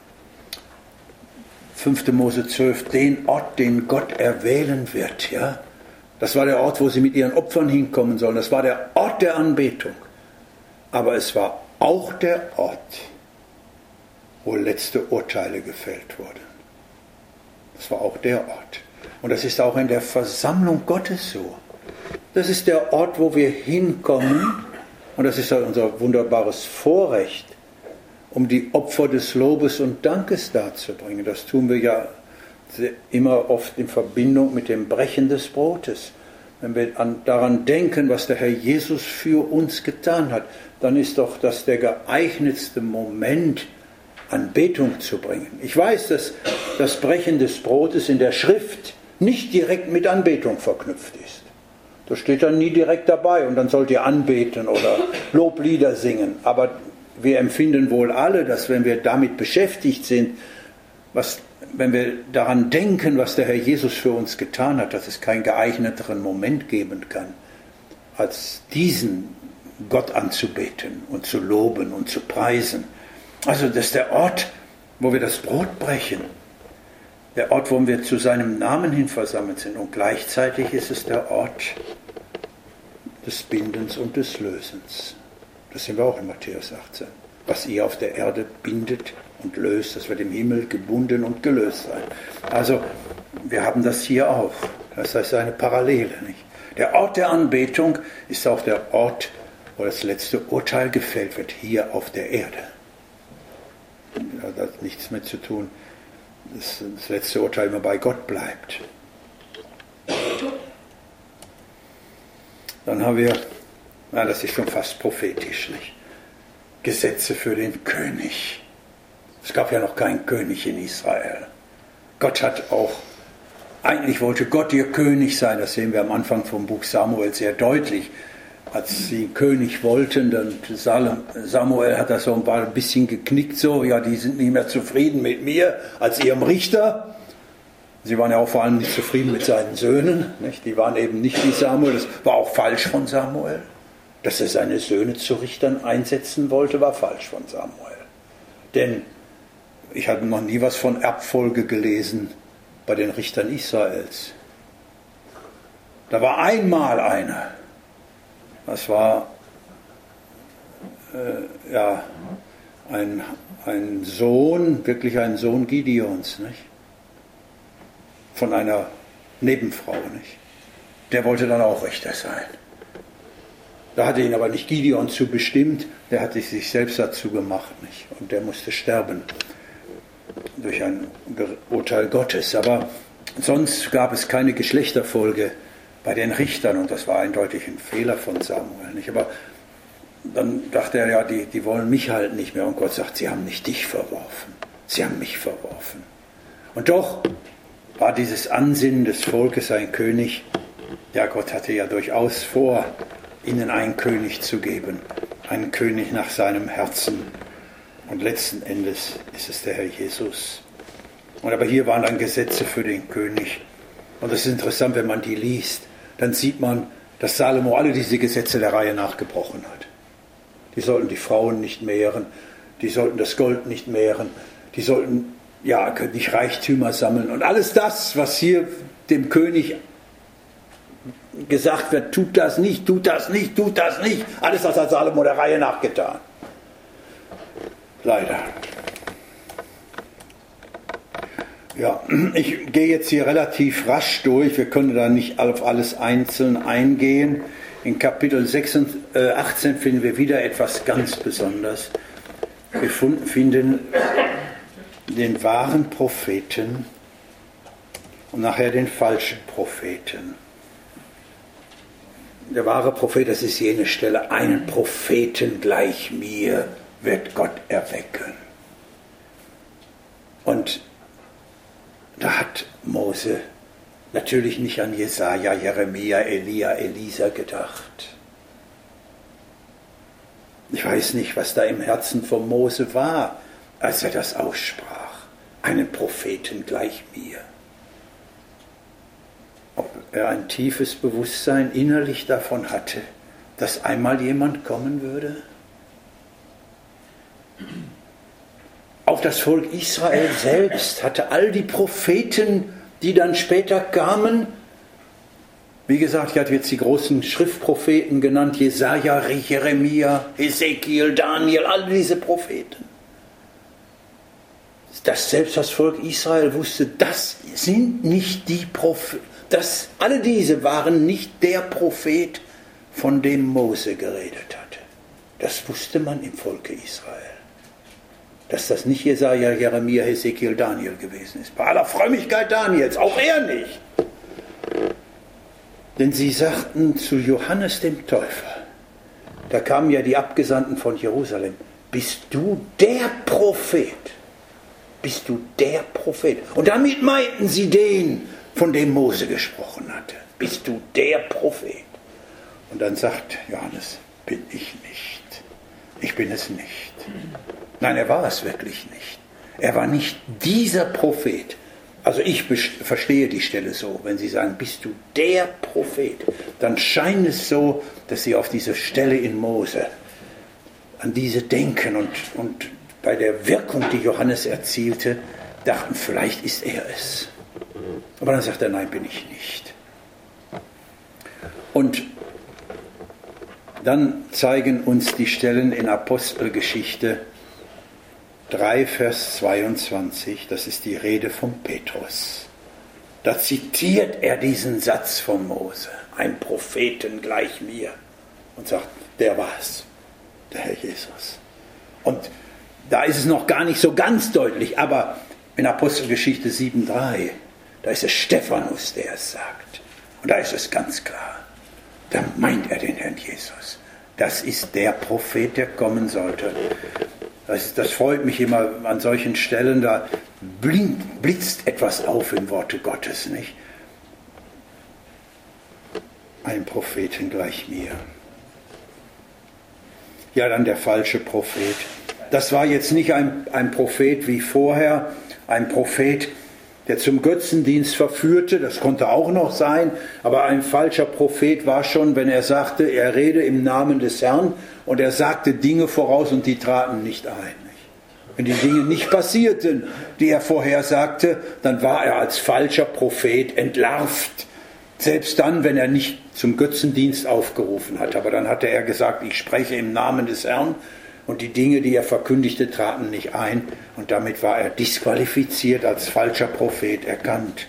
5. Mose 12, den Ort, den Gott erwählen wird, ja, das war der Ort, wo sie mit ihren Opfern hinkommen sollen. Das war der Ort der Anbetung. Aber es war auch der Ort, wo letzte Urteile gefällt wurden. Das war auch der Ort. Und das ist auch in der Versammlung Gottes so. Das ist der Ort, wo wir hinkommen. Und das ist unser wunderbares Vorrecht, um die Opfer des Lobes und Dankes darzubringen. Das tun wir ja immer oft in Verbindung mit dem Brechen des Brotes. Wenn wir daran denken, was der Herr Jesus für uns getan hat, dann ist doch das der geeignetste Moment, Anbetung zu bringen. Ich weiß, dass das Brechen des Brotes in der Schrift nicht direkt mit Anbetung verknüpft ist. Das steht dann nie direkt dabei und dann sollt ihr anbeten oder Loblieder singen. Aber wir empfinden wohl alle, dass wenn wir damit beschäftigt sind, wenn wir daran denken, was der Herr Jesus für uns getan hat, dass es keinen geeigneteren Moment geben kann, als diesen Gott anzubeten und zu loben und zu preisen. Also das ist der Ort, wo wir das Brot brechen. Der Ort, wo wir zu seinem Namen hin versammelt sind. Und gleichzeitig ist es der Ort des Bindens und des Lösens. Das sind wir auch in Matthäus 18. Was ihr auf der Erde bindet und löst, das wird im Himmel gebunden und gelöst sein. Also wir haben das hier auch. Das heißt eine Parallele, nicht? Der Ort der Anbetung ist auch der Ort, wo das letzte Urteil gefällt wird, hier auf der Erde. Das hat nichts mit zu tun, dass das letzte Urteil immer bei Gott bleibt. Dann haben wir, das ist schon fast prophetisch, nicht? Gesetze für den König. Es gab ja noch keinen König in Israel. Gott hat auch, eigentlich wollte Gott ihr König sein, das sehen wir am Anfang vom Buch Samuel sehr deutlich. Als sie König wollten, dann Samuel hat das so ein bisschen geknickt, so, ja, die sind nicht mehr zufrieden mit mir als ihrem Richter. Sie waren ja auch vor allem nicht zufrieden mit seinen Söhnen, nicht? Die waren eben nicht wie Samuel, das war auch falsch von Samuel. Dass er seine Söhne zu Richtern einsetzen wollte, war falsch von Samuel. Denn ich hatte noch nie was von Erbfolge gelesen bei den Richtern Israels. Da war einmal einer. Das war ein Sohn, wirklich ein Sohn Gideons, nicht? Von einer Nebenfrau, nicht? Der wollte dann auch Richter sein. Da hatte ihn aber nicht Gideon zu bestimmt, der hatte sich selbst dazu gemacht, nicht? Und der musste sterben durch ein Urteil Gottes. Aber sonst gab es keine Geschlechterfolge bei den Richtern und das war eindeutig ein Fehler von Samuel, nicht? Aber dann dachte er, ja, die wollen mich halt nicht mehr. Und Gott sagt, sie haben nicht dich verworfen, sie haben mich verworfen. Und doch war dieses Ansinnen des Volkes ein König. Ja, Gott hatte ja durchaus vor, ihnen einen König zu geben, einen König nach seinem Herzen. Und letzten Endes ist es der Herr Jesus. Und aber hier waren dann Gesetze für den König. Und es ist interessant, wenn man die liest, dann sieht man, dass Salomo alle diese Gesetze der Reihe nach gebrochen hat. Die sollten die Frauen nicht mehren, die sollten das Gold nicht mehren, die sollten nicht Reichtümer sammeln. Und alles das, was hier dem König gesagt wird, tut das nicht, tut das nicht, tut das nicht. Alles das hat Salomo der Reihe nach getan. Leider. Ja, ich gehe jetzt hier relativ rasch durch. Wir können da nicht auf alles einzeln eingehen. In Kapitel 18 finden wir wieder etwas ganz Besonderes. Wir finden den wahren Propheten und nachher den falschen Propheten. Der wahre Prophet, das ist jene Stelle, einen Propheten gleich mir wird Gott erwecken. Und da hat Mose natürlich nicht an Jesaja, Jeremia, Elia, Elisa gedacht. Ich weiß nicht, was da im Herzen von Mose war, als er das aussprach. Einen Propheten gleich mir. Ob er ein tiefes Bewusstsein innerlich davon hatte, dass einmal jemand kommen würde? Auch das Volk Israel selbst hatte all die Propheten, die dann später kamen. Wie gesagt, ich hatte jetzt die großen Schriftpropheten genannt, Jesaja, Jeremia, Hesekiel, Daniel, all diese Propheten. Dass selbst das Volk Israel wusste, das sind nicht die Propheten, alle diese waren nicht der Prophet, von dem Mose geredet hatte. Das wusste man im Volke Israel. Dass das nicht Jesaja, Jeremia, Hesekiel, Daniel gewesen ist. Bei aller Frömmigkeit Daniels, auch er nicht. Denn sie sagten zu Johannes dem Täufer, da kamen ja die Abgesandten von Jerusalem, bist du der Prophet? Bist du der Prophet? Und damit meinten sie den, von dem Mose gesprochen hatte. Bist du der Prophet? Und dann sagt Johannes, bin ich nicht. Ich bin es nicht. Nein, er war es wirklich nicht. Er war nicht dieser Prophet. Also ich verstehe die Stelle so, wenn sie sagen, bist du der Prophet, dann scheint es so, dass sie auf diese Stelle in Mose, an diese denken und bei der Wirkung, die Johannes erzielte, dachten, vielleicht ist er es. Aber dann sagt er, nein, bin ich nicht. Und dann zeigen uns die Stellen in Apostelgeschichte 3, Vers 22, das ist die Rede von Petrus. Da zitiert er diesen Satz von Mose, ein Propheten gleich mir, und sagt, der war's, der Herr Jesus. Und da ist es noch gar nicht so ganz deutlich, aber in Apostelgeschichte 7,3, da ist es Stephanus, der es sagt. Und da ist es ganz klar. Da meint er den Herrn Jesus. Das ist der Prophet, der kommen sollte. Das freut mich immer an solchen Stellen, da blitzt etwas auf im Worte Gottes, nicht? Ein Propheten gleich mir. Ja, dann der falsche Prophet. Das war jetzt nicht ein Prophet wie vorher, ein Prophet, der zum Götzendienst verführte, das konnte auch noch sein, aber ein falscher Prophet war schon, wenn er sagte, er rede im Namen des Herrn und er sagte Dinge voraus und die traten nicht ein. Wenn die Dinge nicht passierten, die er vorhersagte, dann war er als falscher Prophet entlarvt. Selbst dann, wenn er nicht zum Götzendienst aufgerufen hat. Aber dann hatte er gesagt, ich spreche im Namen des Herrn und die Dinge, die er verkündigte, traten nicht ein. Und damit war er disqualifiziert, als falscher Prophet erkannt.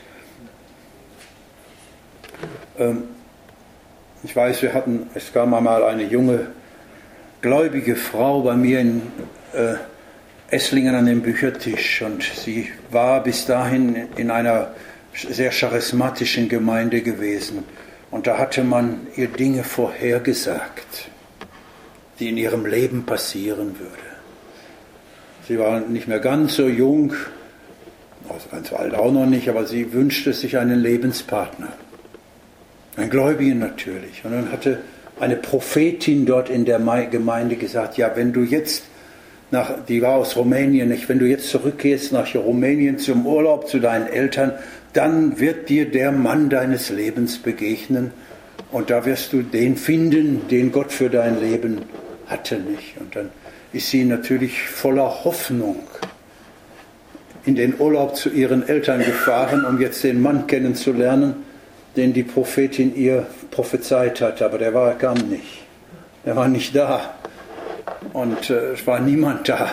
Ich weiß, es kam einmal eine junge, gläubige Frau bei mir in Esslingen an den Büchertisch und sie war bis dahin in einer sehr charismatischen Gemeinde gewesen und da hatte man ihr Dinge vorhergesagt, die in ihrem Leben passieren würde. Sie war nicht mehr ganz so jung, also ganz alt auch noch nicht, aber sie wünschte sich einen Lebenspartner, einen Gläubigen natürlich. Und dann hatte eine Prophetin dort in der Gemeinde gesagt, ja, wenn du jetzt die war aus Rumänien, wenn du jetzt zurückgehst nach Rumänien zum Urlaub zu deinen Eltern, dann wird dir der Mann deines Lebens begegnen und da wirst du den finden, den Gott für dein Leben hatte, nicht? Und dann ist sie natürlich voller Hoffnung in den Urlaub zu ihren Eltern gefahren, um jetzt den Mann kennenzulernen, den die Prophetin ihr prophezeit hatte, aber der kam nicht. Der war nicht da. Und es war niemand da.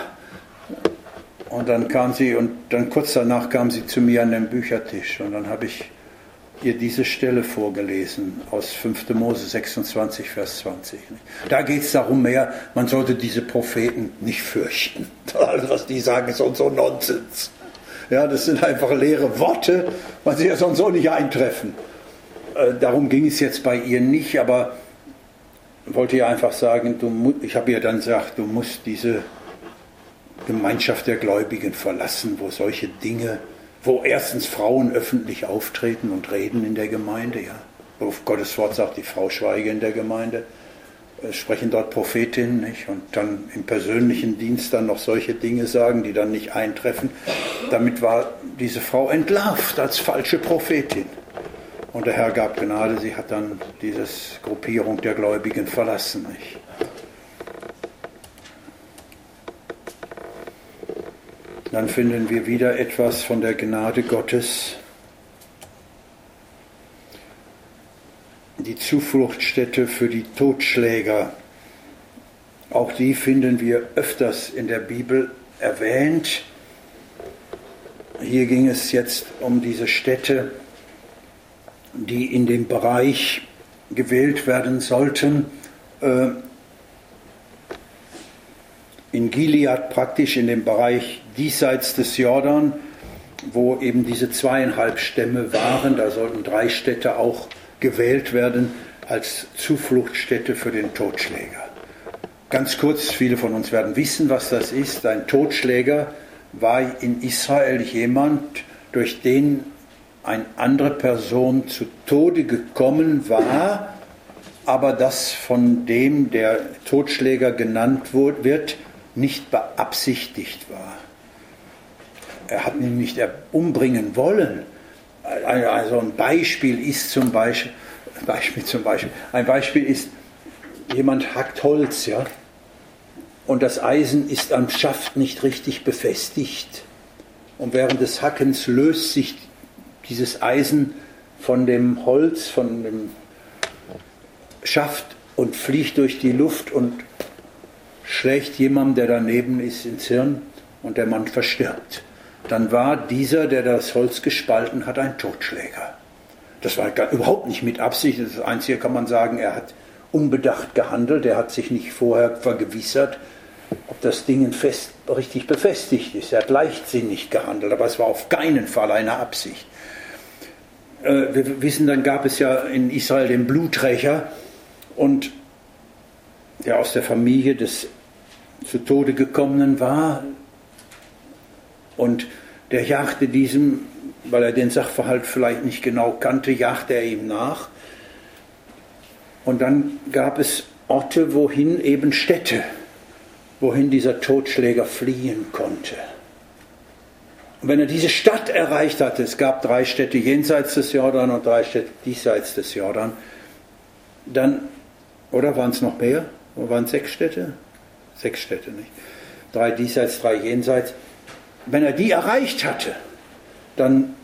Und dann kam sie, und dann kurz danach kam sie zu mir an den Büchertisch. Und dann habe ich ihr diese Stelle vorgelesen aus 5. Mose 26, Vers 20. Da geht es darum mehr, man sollte diese Propheten nicht fürchten. Alles, was die sagen, ist so Nonsens. Ja, das sind einfach leere Worte, weil sie ja sonst so nicht eintreffen. Darum ging es jetzt bei ihr nicht, aber wollte ihr einfach sagen, ich habe ihr dann gesagt, du musst diese Gemeinschaft der Gläubigen verlassen, wo solche Dinge, wo erstens Frauen öffentlich auftreten und reden in der Gemeinde, ja, wo Gottes Wort sagt, die Frau schweige in der Gemeinde, sprechen dort Prophetinnen, nicht? Und dann im persönlichen Dienst dann noch solche Dinge sagen, die dann nicht eintreffen. Damit war diese Frau entlarvt als falsche Prophetin. Und der Herr gab Gnade, sie hat dann diese Gruppierung der Gläubigen verlassen. Nicht? Dann finden wir wieder etwas von der Gnade Gottes. Die Zufluchtsstätte für die Totschläger. Auch die finden wir öfters in der Bibel erwähnt. Hier ging es jetzt um diese Stätte, die in dem Bereich gewählt werden sollten, in Gilead praktisch in dem Bereich diesseits des Jordan, wo eben diese 2,5 Stämme waren, da sollten 3 Städte auch gewählt werden als Zufluchtsstätte für den Totschläger. Ganz kurz, viele von uns werden wissen, was das ist. Ein Totschläger war in Israel jemand, durch den eine andere Person zu Tode gekommen war, aber das von dem der Totschläger genannt wird, nicht beabsichtigt war. Er hat ihn nicht umbringen wollen. Also ein Beispiel ist jemand hackt Holz, ja, und das Eisen ist am Schaft nicht richtig befestigt. Und während des Hackens löst sich dieses Eisen von dem Holz, von dem Schaft und fliegt durch die Luft und schlägt jemandem, der daneben ist, ins Hirn und der Mann verstirbt. Dann war dieser, der das Holz gespalten hat, ein Totschläger. Das war überhaupt nicht mit Absicht. Das Einzige kann man sagen, er hat unbedacht gehandelt, er hat sich nicht vorher vergewissert, ob das Ding richtig befestigt ist. Er hat leichtsinnig gehandelt, aber es war auf keinen Fall eine Absicht. Wir wissen, dann gab es ja in Israel den Bluträcher, und der aus der Familie des zu Tode gekommenen war, und der jagte diesem, weil er den Sachverhalt vielleicht nicht genau kannte, jagte er ihm nach. Und dann gab es Orte, wohin eben Städte, wohin dieser Totschläger fliehen konnte. Und wenn er diese Stadt erreicht hatte, es gab 3 Städte jenseits des Jordan und 3 Städte diesseits des Jordan, dann, oder waren es noch mehr? Oder waren es 6 Städte? 6 Städte, nicht? 3 diesseits, 3 jenseits. Wenn er die erreicht hatte, dann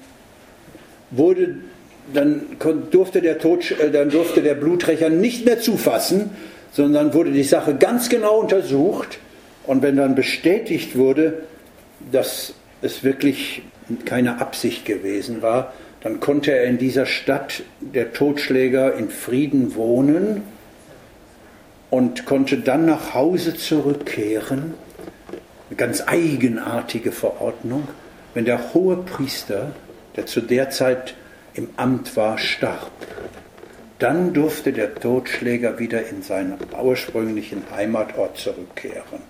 durfte der Blutrecher nicht mehr zufassen, sondern wurde die Sache ganz genau untersucht. Und wenn dann bestätigt wurde, dass es wirklich keine Absicht gewesen war, dann konnte er in dieser Stadt, der Totschläger, in Frieden wohnen und konnte dann nach Hause zurückkehren. Eine ganz eigenartige Verordnung. Wenn der Hohepriester, der zu der Zeit im Amt war, starb, dann durfte der Totschläger wieder in seinen ursprünglichen Heimatort zurückkehren.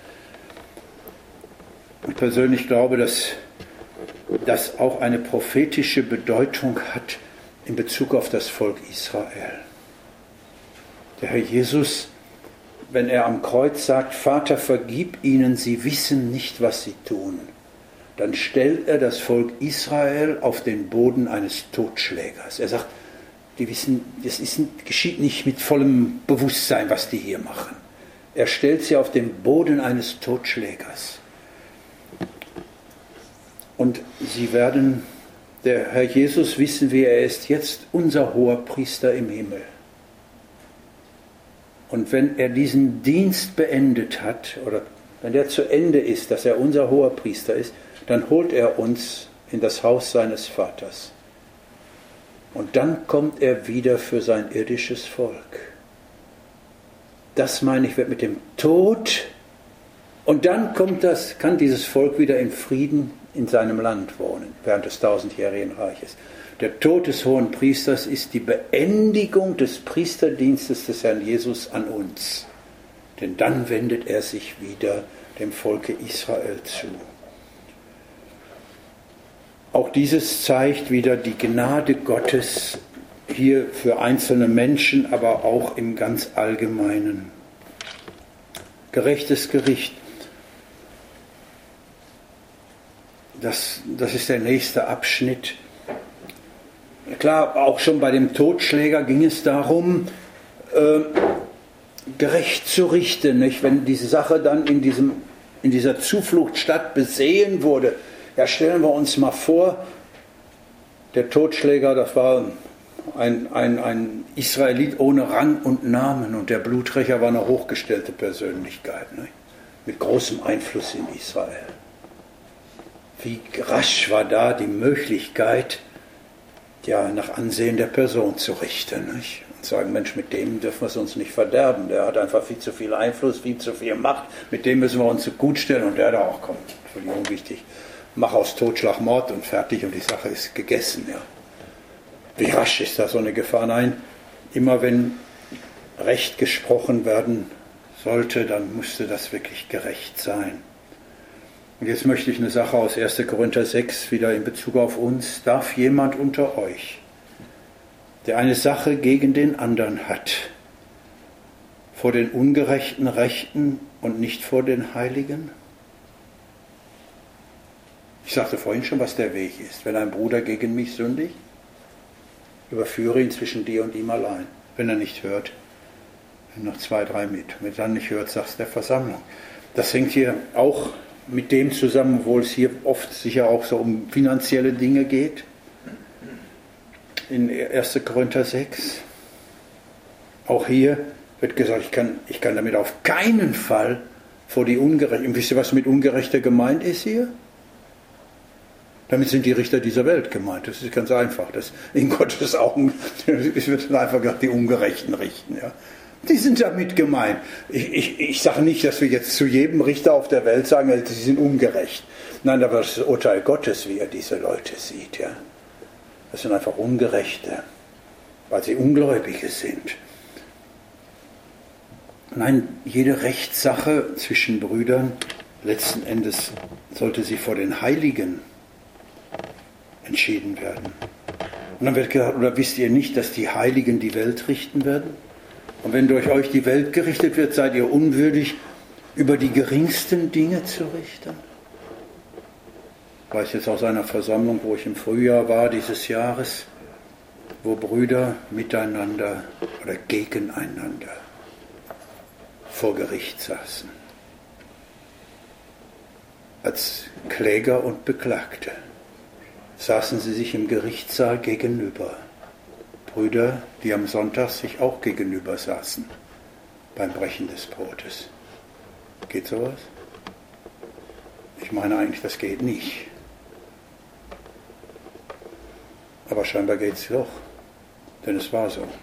Ich persönlich glaube, dass das auch eine prophetische Bedeutung hat in Bezug auf das Volk Israel. Der Herr Jesus, wenn er am Kreuz sagt, Vater, vergib ihnen, sie wissen nicht, was sie tun, dann stellt er das Volk Israel auf den Boden eines Totschlägers. Er sagt, die wissen, geschieht nicht mit vollem Bewusstsein, was die hier machen. Er stellt sie auf den Boden eines Totschlägers. Und der Herr Jesus, wissen wir, er ist jetzt unser Hoherpriester im Himmel. Und wenn er diesen Dienst beendet hat, oder wenn der zu Ende ist, dass er unser Hoherpriester ist, dann holt er uns in das Haus seines Vaters. Und dann kommt er wieder für sein irdisches Volk. Das, meine ich, wird mit dem Tod, und dann kann dieses Volk wieder in Frieden in seinem Land wohnen, während des 1000-jährigen Reiches. Der Tod des hohen Priesters ist die Beendigung des Priesterdienstes des Herrn Jesus an uns. Denn dann wendet er sich wieder dem Volke Israel zu. Auch dieses zeigt wieder die Gnade Gottes hier für einzelne Menschen, aber auch im ganz Allgemeinen. Gerechtes Gericht. Das ist der nächste Abschnitt. Klar, auch schon bei dem Totschläger ging es darum, gerecht zu richten. Nicht? Wenn diese Sache dann in dieser Zufluchtsstadt besehen wurde, ja, stellen wir uns mal vor, der Totschläger, das war ein Israelit ohne Rang und Namen, und der Blutrecher war eine hochgestellte Persönlichkeit, nicht? Mit großem Einfluss in Israel. Wie rasch war da die Möglichkeit, ja, nach Ansehen der Person zu richten, nicht? Und sagen, Mensch, mit dem dürfen wir es uns nicht verderben, der hat einfach viel zu viel Einfluss, viel zu viel Macht, mit dem müssen wir uns gut stellen, und der da auch kommt, völlig unwichtig, mach aus Totschlag Mord und fertig und die Sache ist gegessen, ja. Wie rasch ist da so eine Gefahr? Nein, immer wenn Recht gesprochen werden sollte, dann musste das wirklich gerecht sein. Und jetzt möchte ich eine Sache aus 1. Korinther 6 wieder in Bezug auf uns. Darf jemand unter euch, der eine Sache gegen den anderen hat, vor den Ungerechten rechten und nicht vor den Heiligen? Ich sagte vorhin schon, was der Weg ist. Wenn ein Bruder gegen mich sündigt, überführe ihn zwischen dir und ihm allein. Wenn er nicht hört, nimm noch 2, 3 mit. Wenn er dann nicht hört, sagst der Versammlung. Das hängt hier auch mit dem zusammen, obwohl es hier oft sicher auch so um finanzielle Dinge geht. In 1. Korinther 6. Auch hier wird gesagt, ich kann damit auf keinen Fall vor die Ungerechten. Und wisst ihr, was mit Ungerechter gemeint ist hier? Damit sind die Richter dieser Welt gemeint. Das ist ganz einfach. Das in Gottes Augen wird einfach gesagt, die Ungerechten richten. Ja. Die sind damit gemeint. Ich sage nicht, dass wir jetzt zu jedem Richter auf der Welt sagen, sie sind ungerecht. Nein, aber das ist das Urteil Gottes, wie er diese Leute sieht. Ja. Das sind einfach Ungerechte, weil sie Ungläubige sind. Nein, jede Rechtssache zwischen Brüdern, letzten Endes sollte sie vor den Heiligen entschieden werden. Und dann wird gesagt, oder wisst ihr nicht, dass die Heiligen die Welt richten werden? Und wenn durch euch die Welt gerichtet wird, seid ihr unwürdig, über die geringsten Dinge zu richten? Ich weiß jetzt aus einer Versammlung, wo ich im Frühjahr war dieses Jahres, wo Brüder miteinander oder gegeneinander vor Gericht saßen. Als Kläger und Beklagte saßen sie sich im Gerichtssaal gegenüber. Brüder, die am Sonntag sich auch gegenüber saßen beim Brechen des Brotes. Geht sowas? Ich meine eigentlich, das geht nicht. Aber scheinbar geht es doch, denn es war so.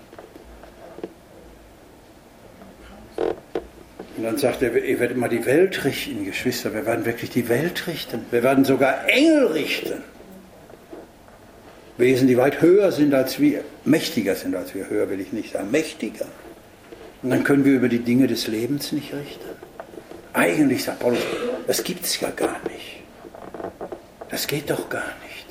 Und dann sagt er, ihr werdet mal die Welt richten, Geschwister, wir werden wirklich die Welt richten. Wir werden sogar Engel richten. Wesen, die weit höher sind als wir, mächtiger sind als wir, höher will ich nicht sagen, mächtiger. Und dann können wir über die Dinge des Lebens nicht richten. Eigentlich, sagt Paulus, das gibt es ja gar nicht. Das geht doch gar nicht.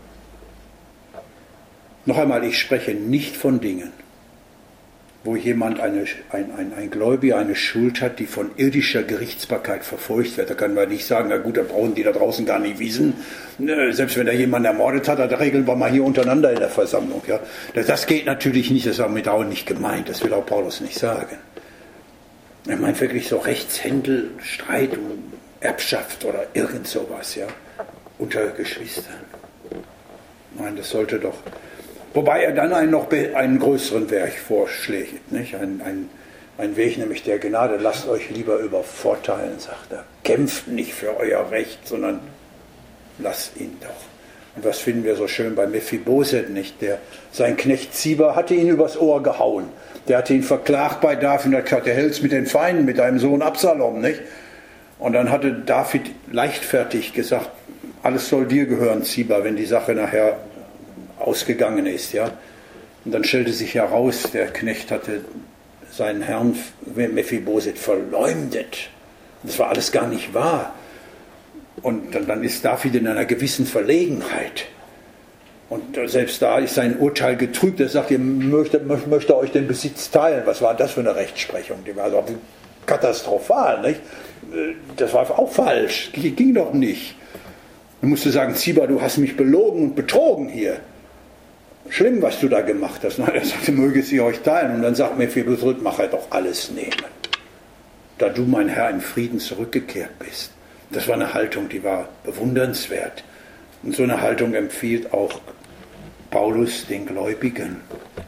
Noch einmal, ich spreche nicht von Dingen, wo jemand, ein Gläubiger, eine Schuld hat, die von irdischer Gerichtsbarkeit verfolgt wird. Da können wir nicht sagen, na gut, da brauchen die da draußen gar nicht wissen. Selbst wenn da jemand ermordet hat, da regeln wir mal hier untereinander in der Versammlung. Ja. Das geht natürlich nicht, das ist damit auch nicht gemeint, das will auch Paulus nicht sagen. Er meint wirklich so Rechtshändel, Streit um Erbschaft oder irgend sowas, ja, unter Geschwistern. Nein, das sollte doch... Wobei er dann einen größeren Weg vorschlägt, nicht? Ein Weg nämlich der Gnade, lasst euch lieber übervorteilen, sagt er. Kämpft nicht für euer Recht, sondern lasst ihn doch. Und was finden wir so schön bei Mephiboset, nicht? Sein Knecht Ziba hatte ihn übers Ohr gehauen. Der hatte ihn verklagt bei David und hat gesagt, der hält's mit den Feinden, mit deinem Sohn Absalom, nicht? Und dann hatte David leichtfertig gesagt, alles soll dir gehören, Ziba, wenn die Sache nachher ausgegangen ist, ja. Und dann stellte sich heraus, der Knecht hatte seinen Herrn Mephiboset verleumdet. Das war alles gar nicht wahr. Und dann ist David in einer gewissen Verlegenheit. Und selbst da ist sein Urteil getrübt. Er sagt, ihr möchte euch den Besitz teilen. Was war das für eine Rechtsprechung? Die war so katastrophal, nicht? Das war auch falsch. Ging doch nicht. Er musste sagen, Ziba, du hast mich belogen und betrogen hier. Schlimm, was du da gemacht hast. Nein, er sagte, möge sie euch teilen. Und dann sagt Mephiboset, mach er doch alles nehmen. Da du, mein Herr, in Frieden zurückgekehrt bist. Das war eine Haltung, die war bewundernswert. Und so eine Haltung empfiehlt auch Paulus den Gläubigen.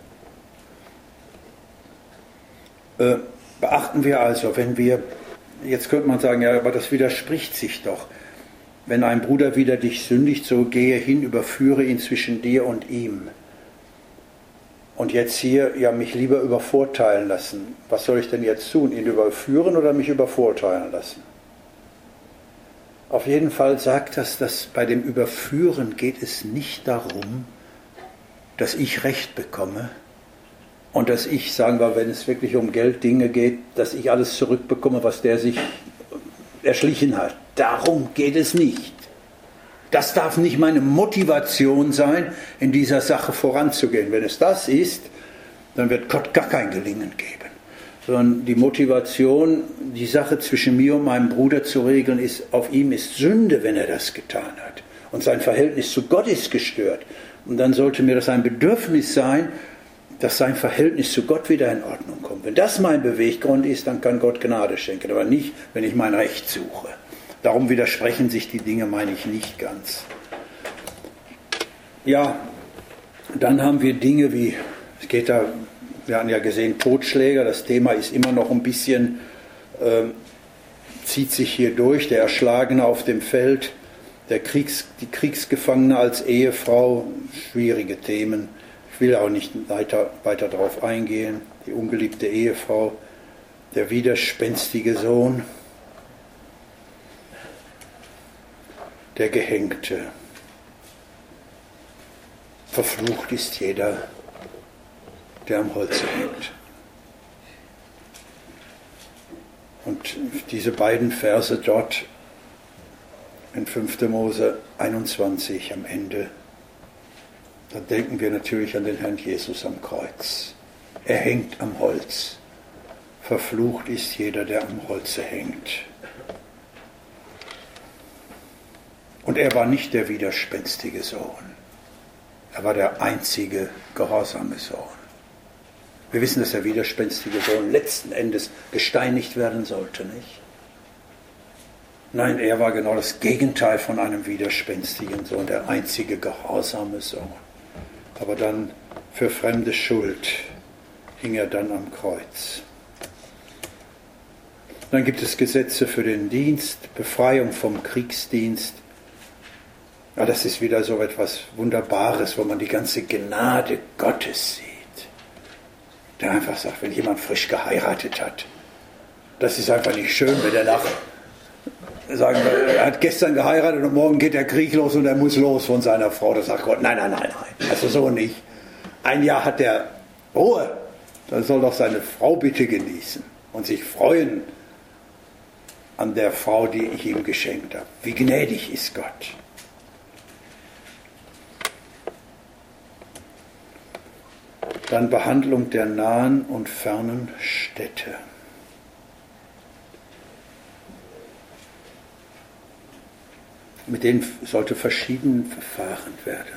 Beachten wir also, wenn wir, jetzt könnte man sagen, ja, aber das widerspricht sich doch. Wenn ein Bruder wider dich sündigt, so gehe hin, überführe ihn zwischen dir und ihm. Und jetzt hier, ja, mich lieber übervorteilen lassen. Was soll ich denn jetzt tun? Ihn überführen oder mich übervorteilen lassen? Auf jeden Fall sagt das, dass bei dem Überführen geht es nicht darum, dass ich Recht bekomme und dass ich, sagen wir, wenn es wirklich um Gelddinge geht, dass ich alles zurückbekomme, was der sich erschlichen hat. Darum geht es nicht. Das darf nicht meine Motivation sein, in dieser Sache voranzugehen. Wenn es das ist, dann wird Gott gar kein Gelingen geben. Sondern die Motivation, die Sache zwischen mir und meinem Bruder zu regeln, ist, auf ihm ist Sünde, wenn er das getan hat. Und sein Verhältnis zu Gott ist gestört. Und dann sollte mir das ein Bedürfnis sein, dass sein Verhältnis zu Gott wieder in Ordnung kommt. Wenn das mein Beweggrund ist, dann kann Gott Gnade schenken, aber nicht, wenn ich mein Recht suche. Darum widersprechen sich die Dinge, meine ich, nicht ganz. Ja, dann haben wir Dinge wie, es geht da, wir haben ja gesehen, Totschläger, das Thema ist immer noch ein bisschen, zieht sich hier durch, der Erschlagene auf dem Feld, die Kriegsgefangene als Ehefrau, schwierige Themen. Ich will auch nicht weiter darauf eingehen. Die ungeliebte Ehefrau, der widerspenstige Sohn, der Gehängte. Verflucht ist jeder, der am Holze hängt. Und diese beiden Verse dort in 5. Mose 21 am Ende, da denken wir natürlich an den Herrn Jesus am Kreuz. Er hängt am Holz. Verflucht ist jeder, der am Holze hängt. Und er war nicht der widerspenstige Sohn. Er war der einzige gehorsame Sohn. Wir wissen, dass der widerspenstige Sohn letzten Endes gesteinigt werden sollte, nicht? Nein, er war genau das Gegenteil von einem widerspenstigen Sohn, der einzige gehorsame Sohn. Aber dann für fremde Schuld hing er dann am Kreuz. Dann gibt es Gesetze für den Dienst, Befreiung vom Kriegsdienst. Ja, das ist wieder so etwas Wunderbares, wo man die ganze Gnade Gottes sieht. Der einfach sagt, wenn jemand frisch geheiratet hat, das ist einfach nicht schön, wenn er sagen wir, er hat gestern geheiratet und morgen geht der Krieg los und er muss los von seiner Frau. Da sagt Gott, nein, also so nicht. Ein Jahr hat er Ruhe, dann soll doch seine Frau bitte genießen und sich freuen an der Frau, die ich ihm geschenkt habe. Wie gnädig ist Gott. Dann Behandlung der nahen und fernen Städte. Mit denen sollte verschieden verfahren werden.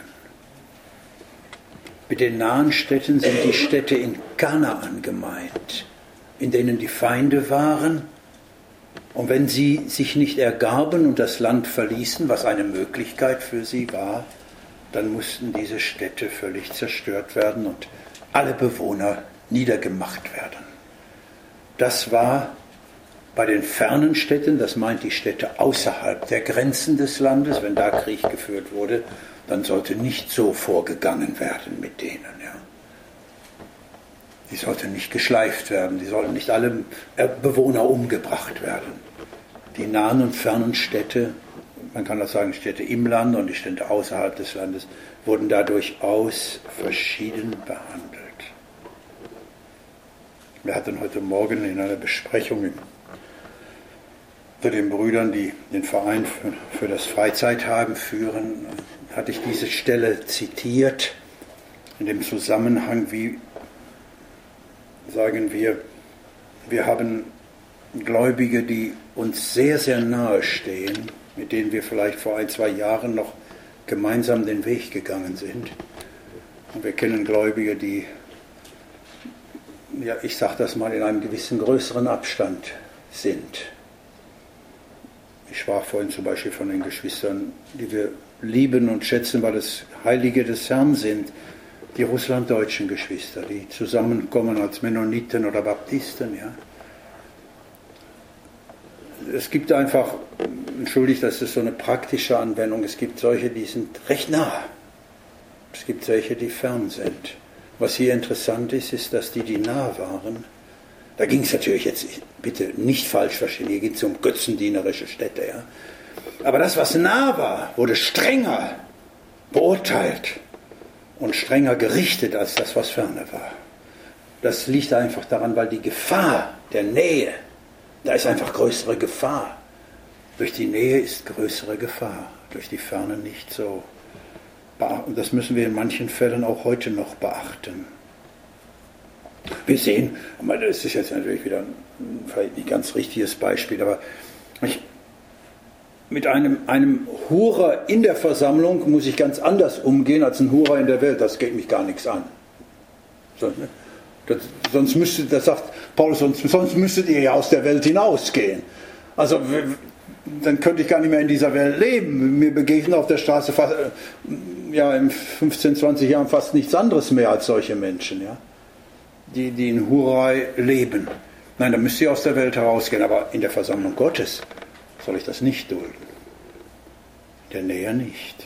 Mit den nahen Städten sind die Städte in Kanaan gemeint, in denen die Feinde waren. Und wenn sie sich nicht ergaben und das Land verließen, was eine Möglichkeit für sie war, dann mussten diese Städte völlig zerstört werden und alle Bewohner niedergemacht werden. Das war bei den fernen Städten, das meint die Städte außerhalb der Grenzen des Landes, wenn da Krieg geführt wurde, dann sollte nicht so vorgegangen werden mit denen. Ja. Die sollten nicht geschleift werden, die sollten nicht alle Bewohner umgebracht werden. Die nahen und fernen Städte, man kann auch sagen Städte im Land und die Städte außerhalb des Landes, wurden da durchaus verschieden behandelt. Wir hatten heute Morgen in einer Besprechung unter den Brüdern, die den Verein für das Freizeitheim führen, hatte ich diese Stelle zitiert, in dem Zusammenhang, wie sagen wir haben Gläubige, die uns sehr, sehr nahe stehen, mit denen wir vielleicht vor 1-2 Jahren noch gemeinsam den Weg gegangen sind. Und wir kennen Gläubige, die, ja, ich sage das mal, in einem gewissen größeren Abstand sind. Ich sprach vorhin zum Beispiel von den Geschwistern, die wir lieben und schätzen, weil es Heilige des Herrn sind, die russlanddeutschen Geschwister, die zusammenkommen als Mennoniten oder Baptisten. Ja. Es gibt einfach, entschuldigt, das ist so eine praktische Anwendung, es gibt solche, die sind recht nah. Es gibt solche, die fern sind. Was hier interessant ist, ist, dass die nah waren, da ging es natürlich jetzt, bitte nicht falsch verstehen, hier geht es um götzendienerische Städte. Ja. Aber das, was nah war, wurde strenger beurteilt und strenger gerichtet als das, was ferne war. Das liegt einfach daran, weil die Gefahr der Nähe, da ist einfach größere Gefahr. Durch die Nähe ist größere Gefahr, durch die Ferne nicht so. Und das müssen wir in manchen Fällen auch heute noch beachten. Wir sehen, das ist jetzt natürlich wieder vielleicht nicht ganz richtiges Beispiel, aber mit einem Hurer in der Versammlung muss ich ganz anders umgehen als ein Hurer in der Welt. Das geht mich gar nichts an. Sonst müsstet, das sagt Paulus, sonst müsstet ihr ja aus der Welt hinausgehen. Also dann könnte ich gar nicht mehr in dieser Welt leben. Mir begegnen auf der Straße fast, ja, in 15, 20 Jahren fast nichts anderes mehr als solche Menschen, ja, die in Hurerei leben. Nein, dann müsst ihr aus der Welt herausgehen, aber in der Versammlung Gottes soll ich das nicht dulden. In der Nähe nicht.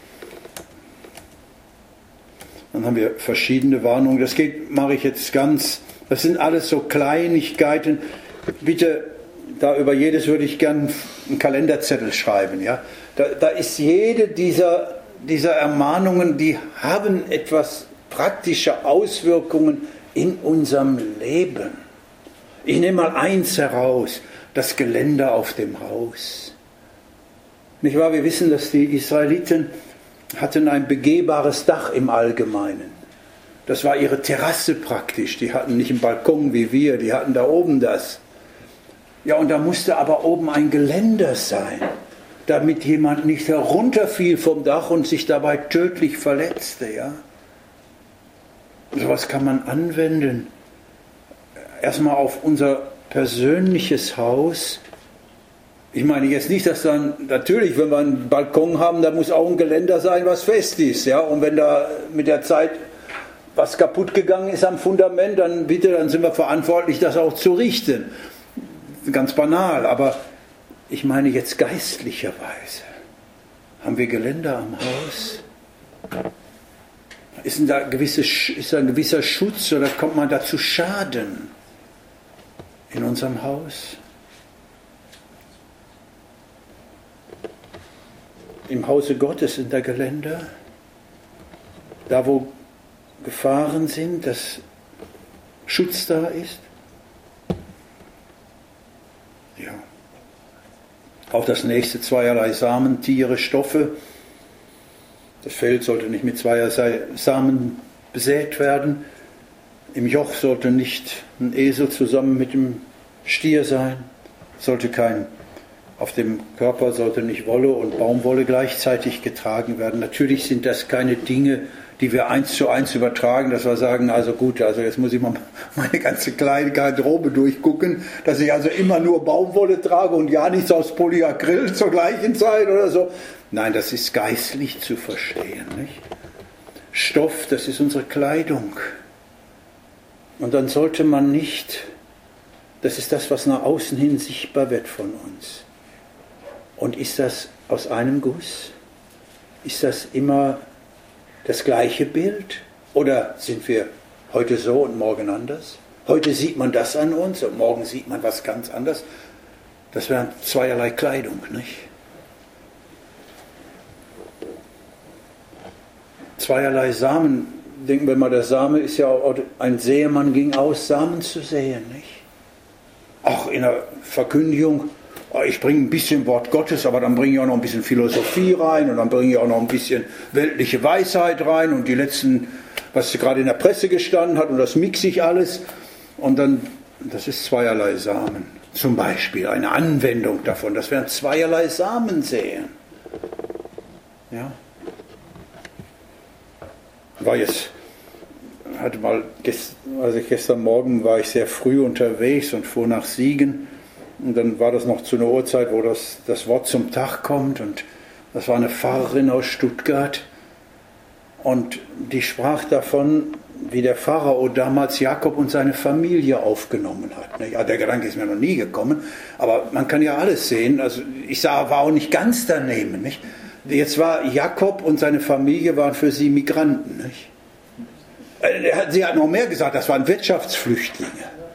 Dann haben wir verschiedene Warnungen. Das mache ich jetzt ganz, das sind alles so Kleinigkeiten. Bitte, da über jedes würde ich gern einen Kalenderzettel schreiben. Ja? Da ist jede dieser Ermahnungen, die haben etwas praktische Auswirkungen in unserem Leben. Ich nehme mal eins heraus, das Geländer auf dem Haus. Nicht wahr? Wir wissen, dass die Israeliten hatten ein begehbares Dach im Allgemeinen. Das war ihre Terrasse praktisch. Die hatten nicht einen Balkon wie wir, die hatten da oben das. Ja, und da musste aber oben ein Geländer sein. damit jemand nicht herunterfiel vom Dach und sich dabei tödlich verletzte. Ja? Sowas kann man anwenden. Erstmal auf unser persönliches Haus. Ich meine jetzt nicht, dass dann, natürlich, wenn wir einen Balkon haben, da muss auch ein Geländer sein, was fest ist. Ja? Und wenn da mit der Zeit was kaputt gegangen ist am Fundament, dann bitte, dann sind wir verantwortlich, das auch zu richten. Ganz banal, aber ich meine jetzt geistlicherweise. Haben wir Geländer am Haus? Ist da ein gewisser Schutz oder kommt man da zu Schaden in unserem Haus? Im Hause Gottes sind da Geländer? Da, wo Gefahren sind, dass Schutz da ist? Ja. Auch das nächste, zweierlei Samen, Tiere, Stoffe. Das Feld sollte nicht mit zweierlei Samen besät werden. Im Joch sollte nicht ein Esel zusammen mit dem Stier sein. Auf dem Körper sollte nicht Wolle und Baumwolle gleichzeitig getragen werden. Natürlich sind das keine Dinge, die wir 1:1 übertragen, dass wir sagen, also gut, also jetzt muss ich mal meine ganze kleine Garderobe durchgucken, dass ich also immer nur Baumwolle trage und ja nichts aus Polyacryl zur gleichen Zeit oder so. Nein, das ist geistlich zu verstehen. Nicht? Stoff, das ist unsere Kleidung. Und dann sollte man nicht, das ist das, was nach außen hin sichtbar wird von uns. Und ist das aus einem Guss? Ist das immer das gleiche Bild? Oder sind wir heute so und morgen anders? Heute sieht man das an uns und morgen sieht man was ganz anderes. Das wäre zweierlei Kleidung, nicht? Zweierlei Samen. Denken wir mal, der Same ist ja auch, ein Sämann ging aus, Samen zu säen, nicht? Auch in der Verkündigung, ich bringe ein bisschen Wort Gottes, aber dann bringe ich auch noch ein bisschen Philosophie rein und dann bringe ich auch noch ein bisschen weltliche Weisheit rein und die letzten, was gerade in der Presse gestanden hat und das mixe ich alles und dann, das ist zweierlei Samen. Zum Beispiel eine Anwendung davon, das wären zweierlei Samen säen. Ja. Gestern Morgen war ich sehr früh unterwegs und fuhr nach Siegen. Und dann war das noch zu einer Uhrzeit, wo das Wort zum Tag kommt. Und das war eine Pfarrerin aus Stuttgart. Und die sprach davon, wie der Pharao damals Jakob und seine Familie aufgenommen hat. Ja, der Gedanke ist mir noch nie gekommen. Aber man kann ja alles sehen. Also ich war auch nicht ganz daneben. Nicht? Jetzt war Jakob und seine Familie waren für sie Migranten. Nicht? Sie hat noch mehr gesagt, das waren Wirtschaftsflüchtlinge.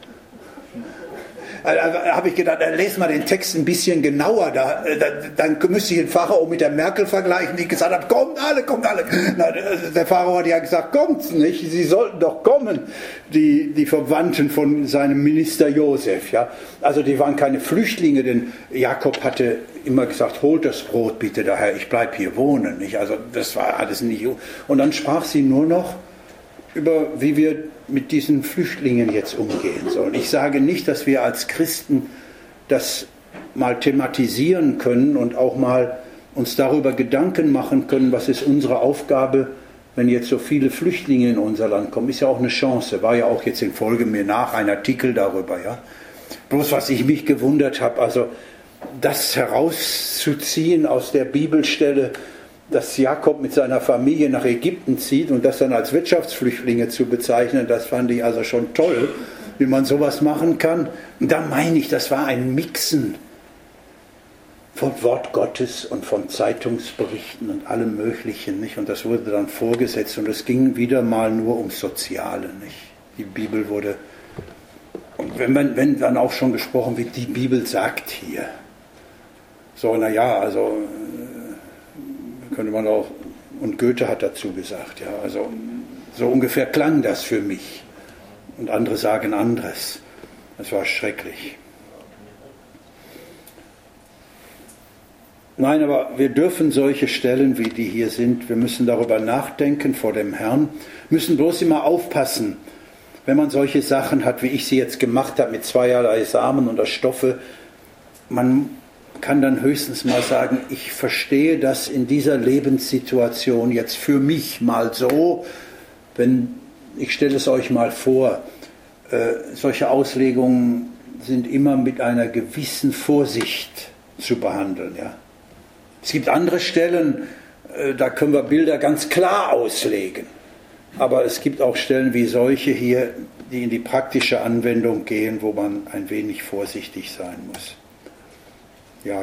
Da habe ich gedacht, lese mal den Text ein bisschen genauer. Dann müsste ich den Pharao mit der Merkel vergleichen, die gesagt hat, kommt alle. Na, der Pharao hat ja gesagt, kommt nicht, sie sollten doch kommen, die Verwandten von seinem Minister Josef. Ja? Also die waren keine Flüchtlinge, denn Jakob hatte immer gesagt, holt das Brot bitte daher, ich bleibe hier wohnen. Nicht? Also das war alles nicht. Und dann sprach sie nur noch über, wie wir mit diesen Flüchtlingen jetzt umgehen sollen. Ich sage nicht, dass wir als Christen das mal thematisieren können und auch mal uns darüber Gedanken machen können, was ist unsere Aufgabe, wenn jetzt so viele Flüchtlinge in unser Land kommen. Ist ja auch eine Chance, war ja auch jetzt in Folge mir nach ein Artikel darüber. Ja? Bloß was ich mich gewundert habe, also das herauszuziehen aus der Bibelstelle, dass Jakob mit seiner Familie nach Ägypten zieht und das dann als Wirtschaftsflüchtlinge zu bezeichnen, das fand ich also schon toll, wie man sowas machen kann. Und da meine ich, das war ein Mixen vom Wort Gottes und von Zeitungsberichten und allem Möglichen, nicht? Und das wurde dann vorgesetzt und es ging wieder mal nur ums Soziale, nicht? Die Bibel wurde, und wenn dann auch schon gesprochen wird, die Bibel sagt hier. So, naja, also könnte man auch, und Goethe hat dazu gesagt, ja, also so ungefähr klang das für mich. Und andere sagen anderes. Das war schrecklich. Nein, aber wir dürfen solche Stellen, wie die hier sind, wir müssen darüber nachdenken vor dem Herrn, müssen bloß immer aufpassen, wenn man solche Sachen hat, wie ich sie jetzt gemacht habe, mit zweierlei Samen oder Stoffe, man kann dann höchstens mal sagen, ich verstehe das in dieser Lebenssituation jetzt für mich mal so, ich stelle es euch mal vor, solche Auslegungen sind immer mit einer gewissen Vorsicht zu behandeln. Ja. Es gibt andere Stellen, da können wir Bilder ganz klar auslegen. Aber es gibt auch Stellen wie solche hier, die in die praktische Anwendung gehen, wo man ein wenig vorsichtig sein muss. Ja,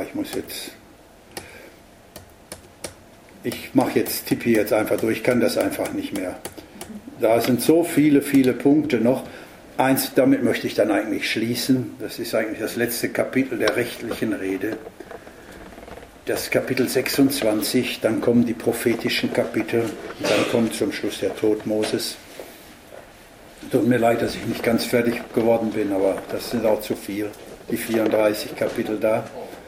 tippe jetzt einfach durch, ich kann das einfach nicht mehr. Da sind so viele, viele Punkte noch. Eins, damit möchte ich dann eigentlich schließen. Das ist eigentlich das letzte Kapitel der rechtlichen Rede. Das Kapitel 26, dann kommen die prophetischen Kapitel, und dann kommt zum Schluss der Tod Moses. Tut mir leid, dass ich nicht ganz fertig geworden bin, aber das sind auch zu viel, die 34 Kapitel da.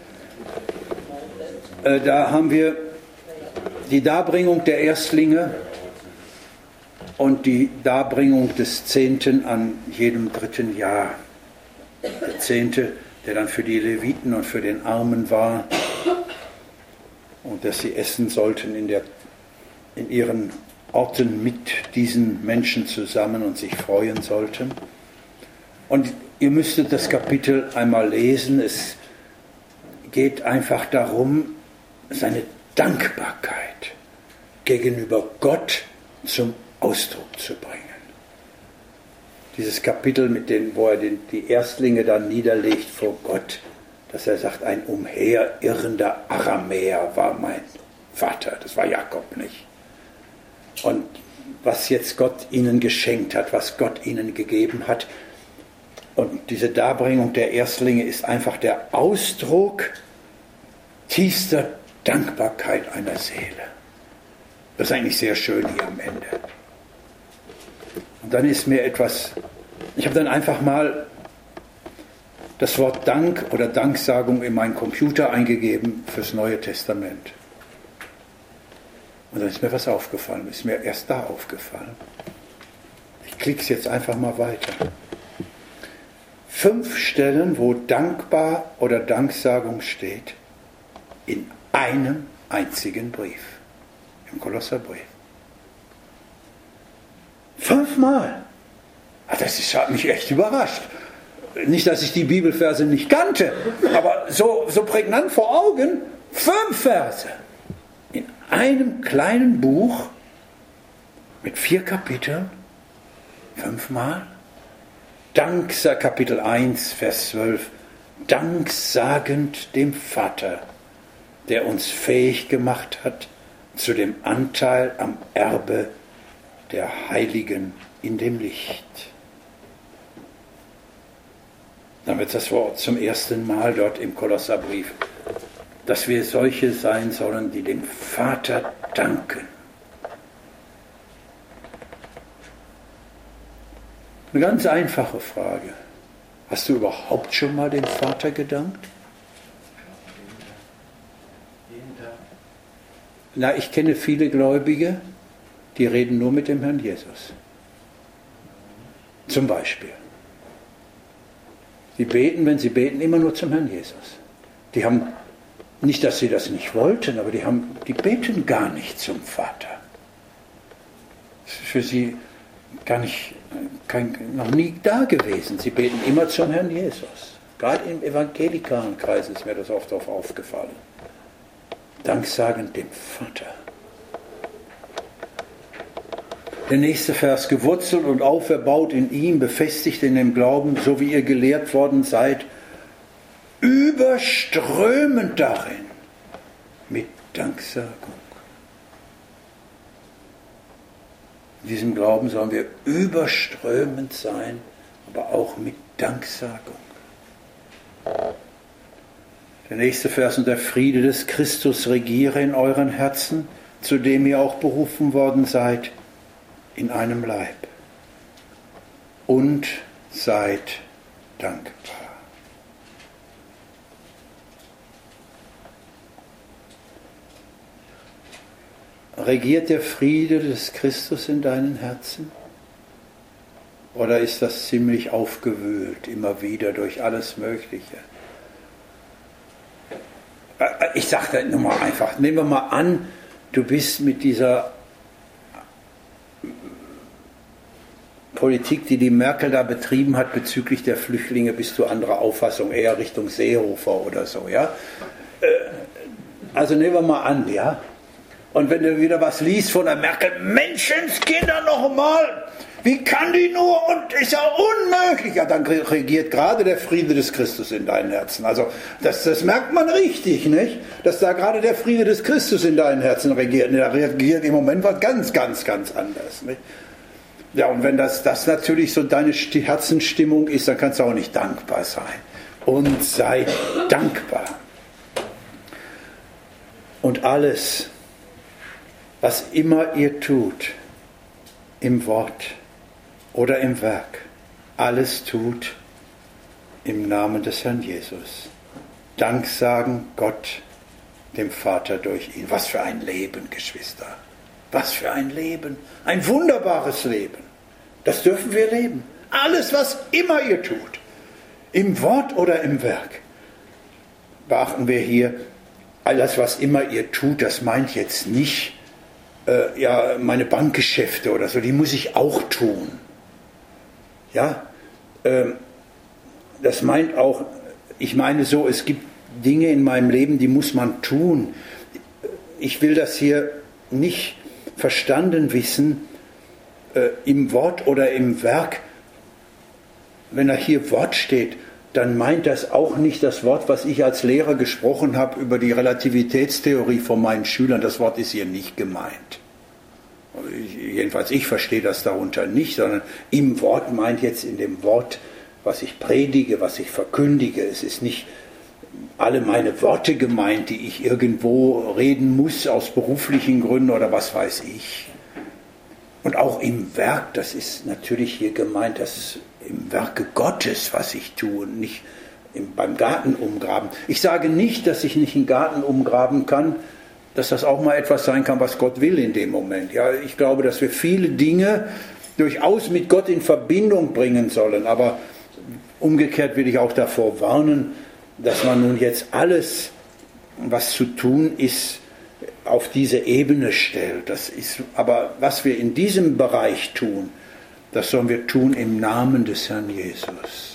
Da haben wir die Darbringung der Erstlinge und die Darbringung des Zehnten an jedem 3. Jahr. Der Zehnte, der dann für die Leviten und für den Armen war und dass sie essen sollten in ihren Orten mit diesen Menschen zusammen und sich freuen sollten. Und ihr müsstet das Kapitel einmal lesen. Es geht einfach darum, seine Dankbarkeit gegenüber Gott zum Ausdruck zu bringen. Dieses Kapitel, wo er die Erstlinge dann niederlegt vor Gott, dass er sagt, ein umherirrender Aramäer war mein Vater, das war Jakob nicht. Und was jetzt Gott ihnen geschenkt hat, was Gott ihnen gegeben hat. Und diese Darbringung der Erstlinge ist einfach der Ausdruck tiefster Dankbarkeit einer Seele. Das ist eigentlich sehr schön hier am Ende. Und dann ist mir ich habe dann einfach mal das Wort Dank oder Danksagung in meinen Computer eingegeben fürs Neue Testament. Und dann ist mir was aufgefallen, ist mir erst da aufgefallen. Ich klicke es jetzt einfach mal weiter. 5 Stellen, wo dankbar oder Danksagung steht, in einem einzigen Brief, im Kolosserbrief. 5 Mal. Das hat mich echt überrascht. Nicht, dass ich die Bibelverse nicht kannte, aber so prägnant vor Augen, 5 Verse. In einem kleinen Buch mit 4 Kapiteln, 5 Mal. Kapitel 1, Vers 12. Danksagend dem Vater, der uns fähig gemacht hat zu dem Anteil am Erbe der Heiligen in dem Licht. Dann wird das Wort zum ersten Mal dort im Kolosserbrief, dass wir solche sein sollen, die dem Vater danken. Eine ganz einfache Frage. Hast du überhaupt schon mal dem Vater gedankt? Na, ich kenne viele Gläubige, die reden nur mit dem Herrn Jesus. Zum Beispiel. Sie beten, wenn sie beten, immer nur zum Herrn Jesus. Die haben, nicht, dass sie das nicht wollten, aber die beten gar nicht zum Vater. Das ist für sie noch nie da gewesen. Sie beten immer zum Herrn Jesus. Gerade im evangelikalen Kreis ist mir das oft aufgefallen. Danksagend dem Vater. Der nächste Vers, gewurzelt und auferbaut in ihm, befestigt in dem Glauben, so wie ihr gelehrt worden seid, überströmend darin mit Danksagung. In diesem Glauben sollen wir überströmend sein, aber auch mit Danksagung. Der nächste Vers, und der Friede des Christus regiere in euren Herzen, zu dem ihr auch berufen worden seid, in einem Leib. Und seid dankbar. Regiert der Friede des Christus in deinen Herzen? Oder ist das ziemlich aufgewühlt, immer wieder durch alles Mögliche? ich sage nur mal einfach, nehmen wir mal an, du bist mit dieser Politik, die Merkel da betrieben hat bezüglich der Flüchtlinge, bist du anderer Auffassung, eher Richtung Seehofer oder so, ja? Also nehmen wir mal an, ja? Und wenn du wieder was liest von der Merkel, Menschenskinder nochmal, wie kann die nur, und ist ja unmöglich, ja, dann regiert gerade der Friede des Christus in deinen Herzen. Also das merkt man richtig, nicht? Dass da gerade der Friede des Christus in deinen Herzen regiert. Da regiert im Moment was ganz, ganz, ganz anders, nicht? Ja, und wenn das natürlich so deine Herzensstimmung ist, dann kannst du auch nicht dankbar sein. Und sei dankbar. Und alles, was immer ihr tut, im Wort oder im Werk, alles tut im Namen des Herrn Jesus. Dank sagen Gott, dem Vater durch ihn. Was für ein Leben, Geschwister. Was für ein Leben. Ein wunderbares Leben. Das dürfen wir leben. Alles, was immer ihr tut, im Wort oder im Werk. Beachten wir hier, alles, was immer ihr tut, das meint jetzt nicht, meine Bankgeschäfte oder so, die muss ich auch tun. Ja, das meint auch, ich meine so, es gibt Dinge in meinem Leben, die muss man tun. Ich will das hier nicht verstanden wissen, im Wort oder im Werk. Wenn da hier Wort steht, dann meint das auch nicht das Wort, was ich als Lehrer gesprochen habe über die Relativitätstheorie von meinen Schülern. Das Wort ist hier nicht gemeint. Jedenfalls ich verstehe das darunter nicht, sondern im Wort meint jetzt in dem Wort, was ich predige, was ich verkündige. Es ist nicht alle meine Worte gemeint, die ich irgendwo reden muss aus beruflichen Gründen oder was weiß ich. Und auch im Werk, das ist natürlich hier gemeint, das im Werke Gottes, was ich tue, und nicht beim Garten umgraben. Ich sage nicht, dass ich nicht einen Garten umgraben kann, dass das auch mal etwas sein kann, was Gott will in dem Moment. Ja, ich glaube, dass wir viele Dinge durchaus mit Gott in Verbindung bringen sollen, aber umgekehrt will ich auch davor warnen, dass man nun jetzt alles, was zu tun ist, auf diese Ebene stellt. Das ist, aber was wir in diesem Bereich tun, das sollen wir tun im Namen des Herrn Jesus.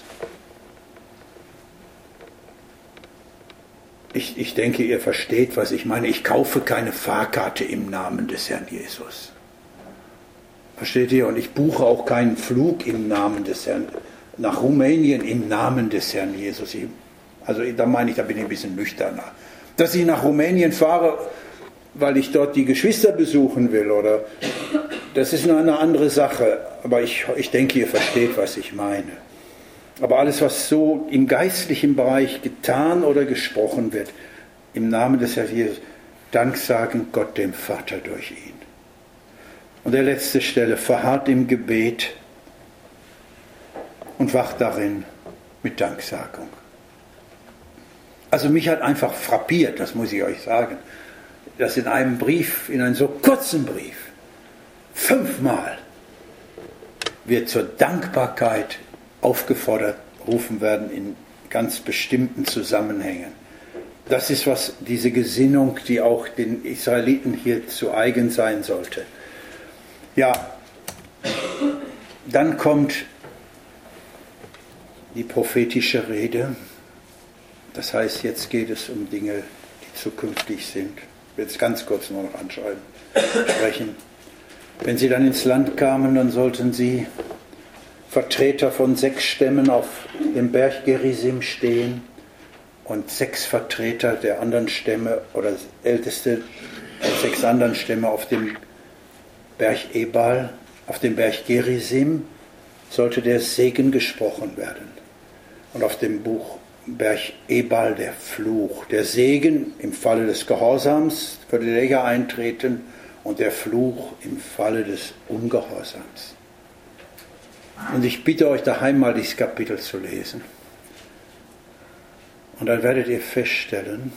Ich denke, ihr versteht, was ich meine. Ich kaufe keine Fahrkarte im Namen des Herrn Jesus. Versteht ihr? Und ich buche auch keinen Flug im Namen des Herrn, nach Rumänien im Namen des Herrn Jesus. Da meine ich, da bin ich ein bisschen nüchterner. Dass ich nach Rumänien fahre, weil ich dort die Geschwister besuchen will, oder das ist eine andere Sache. Aber ich denke, ihr versteht, was ich meine. Aber alles, was so im geistlichen Bereich getan oder gesprochen wird, im Namen des Herrn Jesus, Dank sagen Gott dem Vater durch ihn. Und der letzte Stelle, verharrt im Gebet und wacht darin mit Danksagung. Also mich hat einfach frappiert, das muss ich euch sagen, dass in einem Brief, in einem so kurzen Brief, 5-mal wir zur Dankbarkeit aufgefordert rufen werden in ganz bestimmten Zusammenhängen. Das ist was diese Gesinnung, die auch den Israeliten hier zu eigen sein sollte. Ja, dann kommt die prophetische Rede. Das heißt, jetzt geht es um Dinge, die zukünftig sind. Ich will es ganz kurz nur noch sprechen. Wenn sie dann ins Land kamen, dann sollten sie Vertreter von 6 Stämmen auf dem Berg Gerizim stehen und 6 Vertreter der anderen Stämme oder Älteste der 6 anderen Stämme auf dem Berg Ebal, auf dem Berg Gerizim sollte der Segen gesprochen werden. Und auf dem Berg Ebal der Fluch. Der Segen im Falle des Gehorsams würde der eintreten und der Fluch im Falle des Ungehorsams. Und ich bitte euch daheim mal dieses Kapitel zu lesen. Und dann werdet ihr feststellen,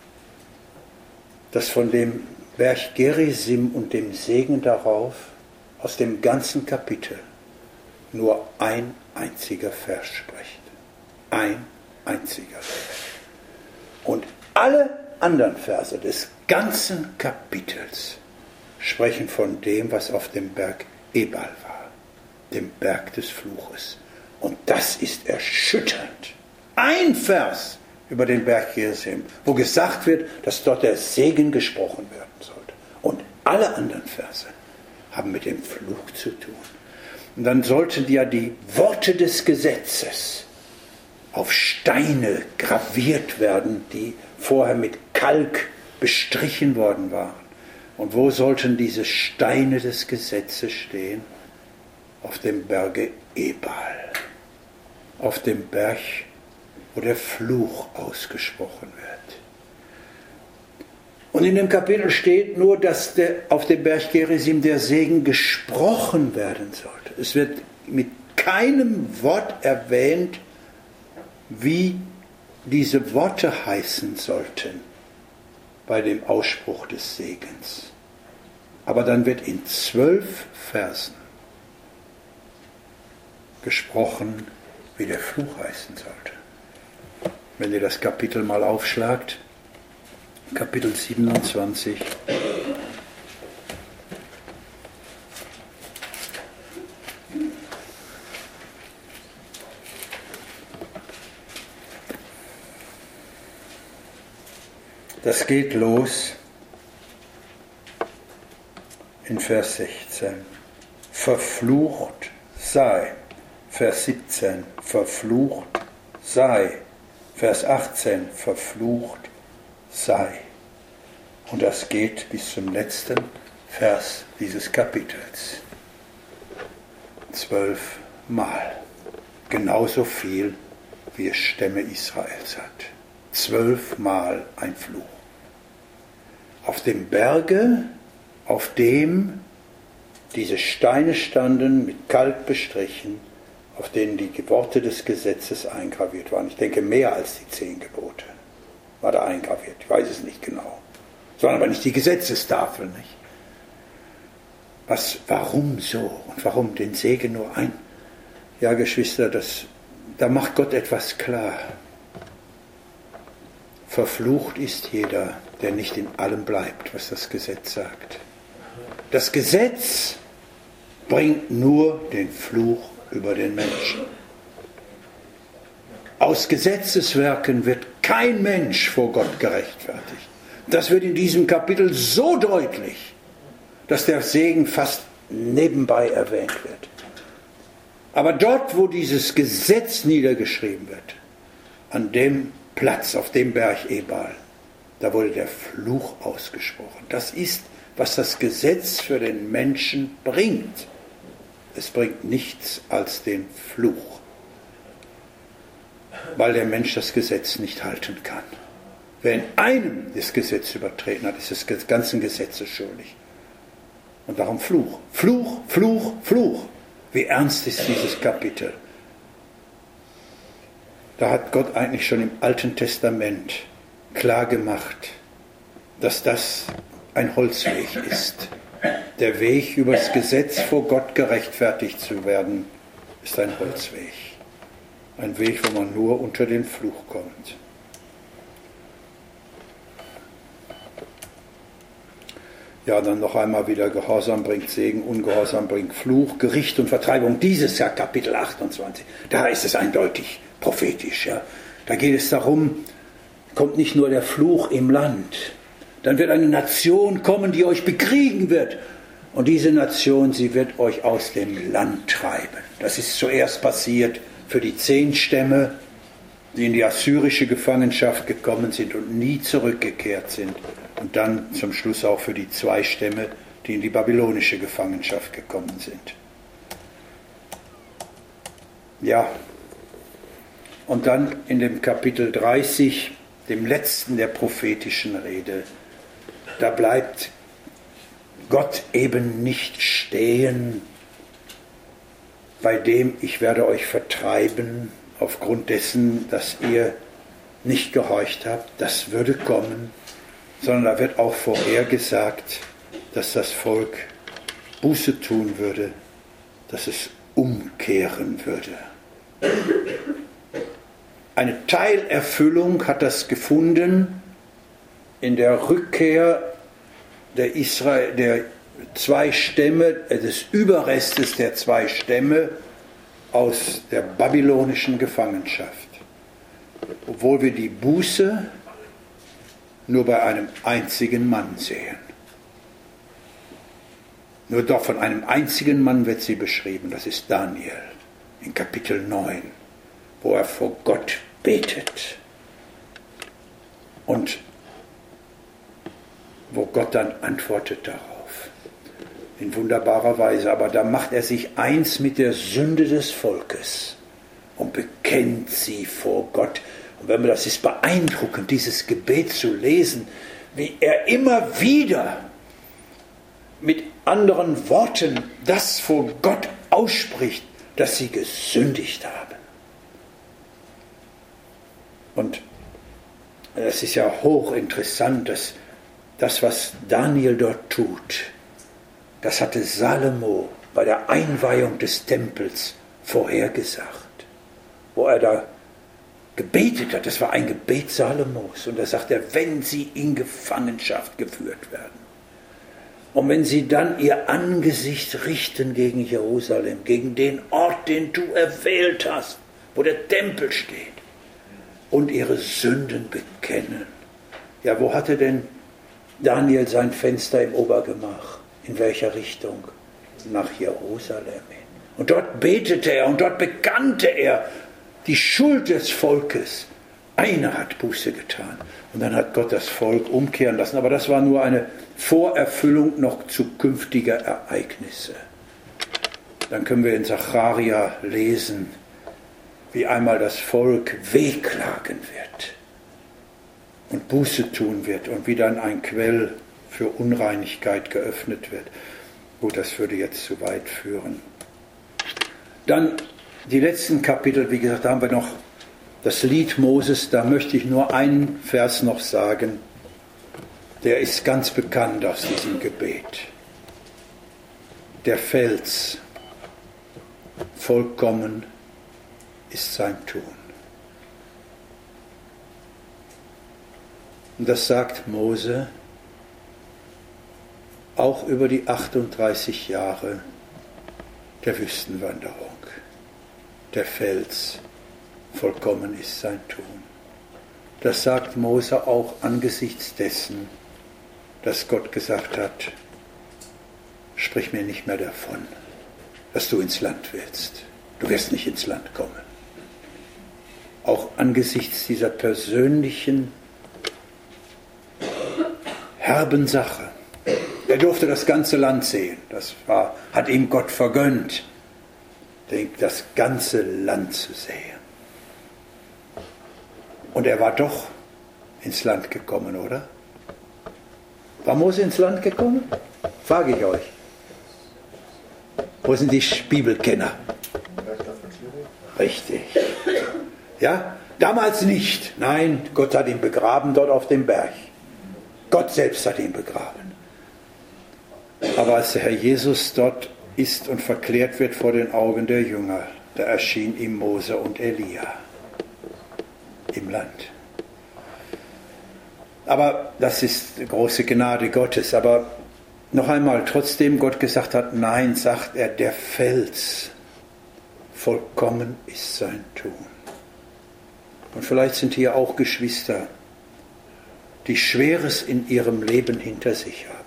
dass von dem Berg Gerizim und dem Segen darauf aus dem ganzen Kapitel nur ein einziger Vers spricht. Ein einziger Vers. Und alle anderen Verse des ganzen Kapitels sprechen von dem, was auf dem Berg Ebal war, dem Berg des Fluches. Und das ist erschütternd. Ein Vers über den Berg Gerizim, wo gesagt wird, dass dort der Segen gesprochen werden sollte. Und alle anderen Verse haben mit dem Fluch zu tun. Und dann sollten ja die Worte des Gesetzes auf Steine graviert werden, die vorher mit Kalk bestrichen worden waren. Und wo sollten diese Steine des Gesetzes stehen? Auf dem Berge Ebal. Auf dem Berg, wo der Fluch ausgesprochen wird. Und in dem Kapitel steht nur, dass auf dem Berg Gerizim der Segen gesprochen werden sollte. Es wird mit keinem Wort erwähnt, wie diese Worte heißen sollten bei dem Ausspruch des Segens. Aber dann wird in 12 Versen gesprochen, wie der Fluch heißen sollte. Wenn ihr das Kapitel mal aufschlagt, Kapitel 27. Das geht los in Vers 16. Verflucht sei. Vers 17. Verflucht sei. Vers 18. Verflucht sei. Und das geht bis zum letzten Vers dieses Kapitels. 12 Mal. Genauso viel, wie es Stämme Israels hat. 12 Mal ein Fluch. Auf dem Berge, auf dem diese Steine standen, mit Kalk bestrichen, auf denen die Worte des Gesetzes eingraviert waren. Ich denke, mehr als die 10 Gebote war da eingraviert. Ich weiß es nicht genau. Es waren aber nicht die Gesetzestafeln, nicht? Warum so? Und warum den Segen nur ein? Ja, Geschwister, da macht Gott etwas klar. Verflucht ist jeder, der nicht in allem bleibt, was das Gesetz sagt. Das Gesetz bringt nur den Fluch über den Menschen. Aus Gesetzeswerken wird kein Mensch vor Gott gerechtfertigt. Das wird in diesem Kapitel so deutlich, dass der Segen fast nebenbei erwähnt wird. Aber dort, wo dieses Gesetz niedergeschrieben wird, an dem Platz, auf dem Berg Ebal, da wurde der Fluch ausgesprochen. Das ist, was das Gesetz für den Menschen bringt. Es bringt nichts als den Fluch, weil der Mensch das Gesetz nicht halten kann. Wer in einem das Gesetz übertreten hat, ist des ganzen Gesetzes schuldig. Und darum Fluch. Fluch, Fluch, Fluch. Wie ernst ist dieses Kapitel? Da hat Gott eigentlich schon im Alten Testament klar gemacht, dass das ein Holzweg ist. Der Weg, übers Gesetz vor Gott gerechtfertigt zu werden, ist ein Holzweg. Ein Weg, wo man nur unter den Fluch kommt. Ja, dann noch einmal wieder, Gehorsam bringt Segen, Ungehorsam bringt Fluch, Gericht und Vertreibung. Dieses Jahr, Kapitel 28, da ist es eindeutig prophetisch. Ja. Da geht es darum, kommt nicht nur der Fluch im Land, dann wird eine Nation kommen, die euch bekriegen wird. Und diese Nation, sie wird euch aus dem Land treiben. Das ist zuerst passiert für die 10 Stämme, die in die assyrische Gefangenschaft gekommen sind und nie zurückgekehrt sind. Und dann zum Schluss auch für die 2 Stämme, die in die babylonische Gefangenschaft gekommen sind. Ja, und dann in dem Kapitel 30, dem letzten der prophetischen Rede, da bleibt Gott eben nicht stehen, bei dem ich werde euch vertreiben, aufgrund dessen, dass ihr nicht gehorcht habt. Das würde kommen, sondern da wird auch vorhergesagt, dass das Volk Buße tun würde, dass es umkehren würde. Eine Teilerfüllung hat das gefunden in der Rückkehr der zwei Stämme, des Überrestes der zwei Stämme aus der babylonischen Gefangenschaft. Obwohl wir die Buße nur bei einem einzigen Mann sehen. Nur doch von einem einzigen Mann wird sie beschrieben, das ist Daniel in Kapitel 9, wo er vor Gott betet und wo Gott dann antwortet darauf. In wunderbarer Weise, aber da macht er sich eins mit der Sünde des Volkes und bekennt sie vor Gott. Und wenn man das ist beeindruckend, dieses Gebet zu lesen, wie er immer wieder mit anderen Worten das vor Gott ausspricht, dass sie gesündigt haben. Und es ist ja hochinteressant, dass das, was Daniel dort tut, das hatte Salomo bei der Einweihung des Tempels vorhergesagt, wo er da gebetet hat. Das war ein Gebet Salomos. Und da sagt er, wenn sie in Gefangenschaft geführt werden und wenn sie dann ihr Angesicht richten gegen Jerusalem, gegen den Ort, den du erwählt hast, wo der Tempel steht, und ihre Sünden bekennen. Ja, wo hatte denn Daniel sein Fenster im Obergemach? In welcher Richtung? Nach Jerusalem hin. Und dort betete er und dort bekannte er die Schuld des Volkes. Einer hat Buße getan. Und dann hat Gott das Volk umkehren lassen. Aber das war nur eine Vorerfüllung noch zukünftiger Ereignisse. Dann können wir in Sacharja lesen, wie einmal das Volk wehklagen wird und Buße tun wird und wie dann ein Quell für Unreinigkeit geöffnet wird. Gut, das würde jetzt zu weit führen. Dann die letzten Kapitel, wie gesagt, da haben wir noch das Lied Moses, da möchte ich nur einen Vers noch sagen, der ist ganz bekannt aus diesem Gebet. Der Fels, vollkommen ist sein Tun. Und das sagt Mose auch über die 38 Jahre der Wüstenwanderung. Der Fels, vollkommen ist sein Tun. Das sagt Mose auch angesichts dessen, dass Gott gesagt hat, sprich mir nicht mehr davon, dass du ins Land willst. Du wirst nicht ins Land kommen. Auch angesichts dieser persönlichen, herben Sache. Er durfte das ganze Land sehen. Hat ihm Gott vergönnt, das ganze Land zu sehen. Und er war doch ins Land gekommen, oder? War Mose ins Land gekommen? Frage ich euch. Wo sind die Bibelkenner? Richtig. Ja, damals nicht. Nein, Gott hat ihn begraben dort auf dem Berg. Gott selbst hat ihn begraben. Aber als der Herr Jesus dort ist und verklärt wird vor den Augen der Jünger, da erschien ihm Mose und Elia im Land. Aber das ist große Gnade Gottes. Aber noch einmal, trotzdem Gott gesagt hat, nein, sagt er, der Fels, vollkommen ist sein Tun. Und vielleicht sind hier auch Geschwister, die Schweres in ihrem Leben hinter sich haben.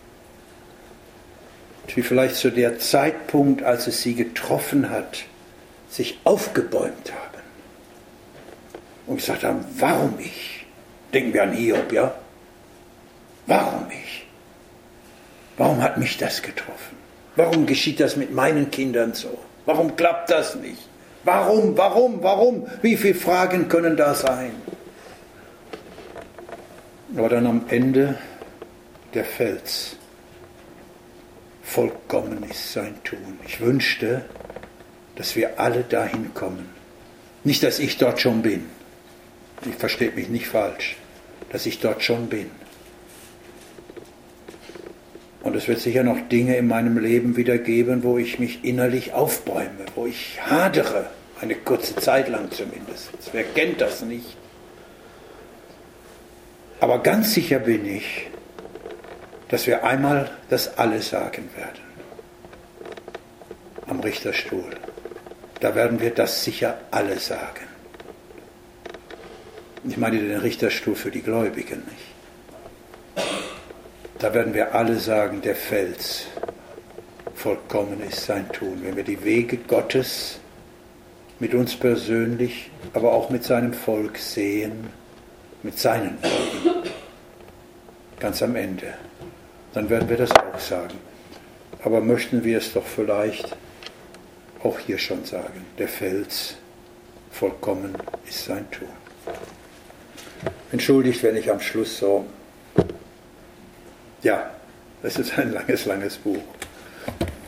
Die vielleicht zu der Zeitpunkt, als es sie getroffen hat, sich aufgebäumt haben und gesagt haben, warum ich? Denken wir an Hiob, ja? Warum ich? Warum hat mich das getroffen? Warum geschieht das mit meinen Kindern so? Warum klappt das nicht? Warum? Wie viele Fragen können da sein? Aber dann am Ende der Fels. Vollkommen ist sein Tun. Ich wünschte, dass wir alle dahin kommen. Nicht, dass ich dort schon bin. Ich verstehe mich nicht falsch. Dass ich dort schon bin. Und es wird sicher noch Dinge in meinem Leben wieder geben, wo ich mich innerlich aufbäume, wo ich hadere, eine kurze Zeit lang zumindest. Wer kennt das nicht? Aber ganz sicher bin ich, dass wir einmal das alle sagen werden. Am Richterstuhl. Da werden wir das sicher alle sagen. Ich meine den Richterstuhl für die Gläubigen nicht. Da werden wir alle sagen, der Fels, vollkommen ist sein Tun. Wenn wir die Wege Gottes mit uns persönlich, aber auch mit seinem Volk sehen, mit seinen Augen, ganz am Ende, dann werden wir das auch sagen. Aber möchten wir es doch vielleicht auch hier schon sagen, der Fels, vollkommen ist sein Tun. Entschuldigt, wenn ich am Schluss so, ja, das ist ein langes Buch.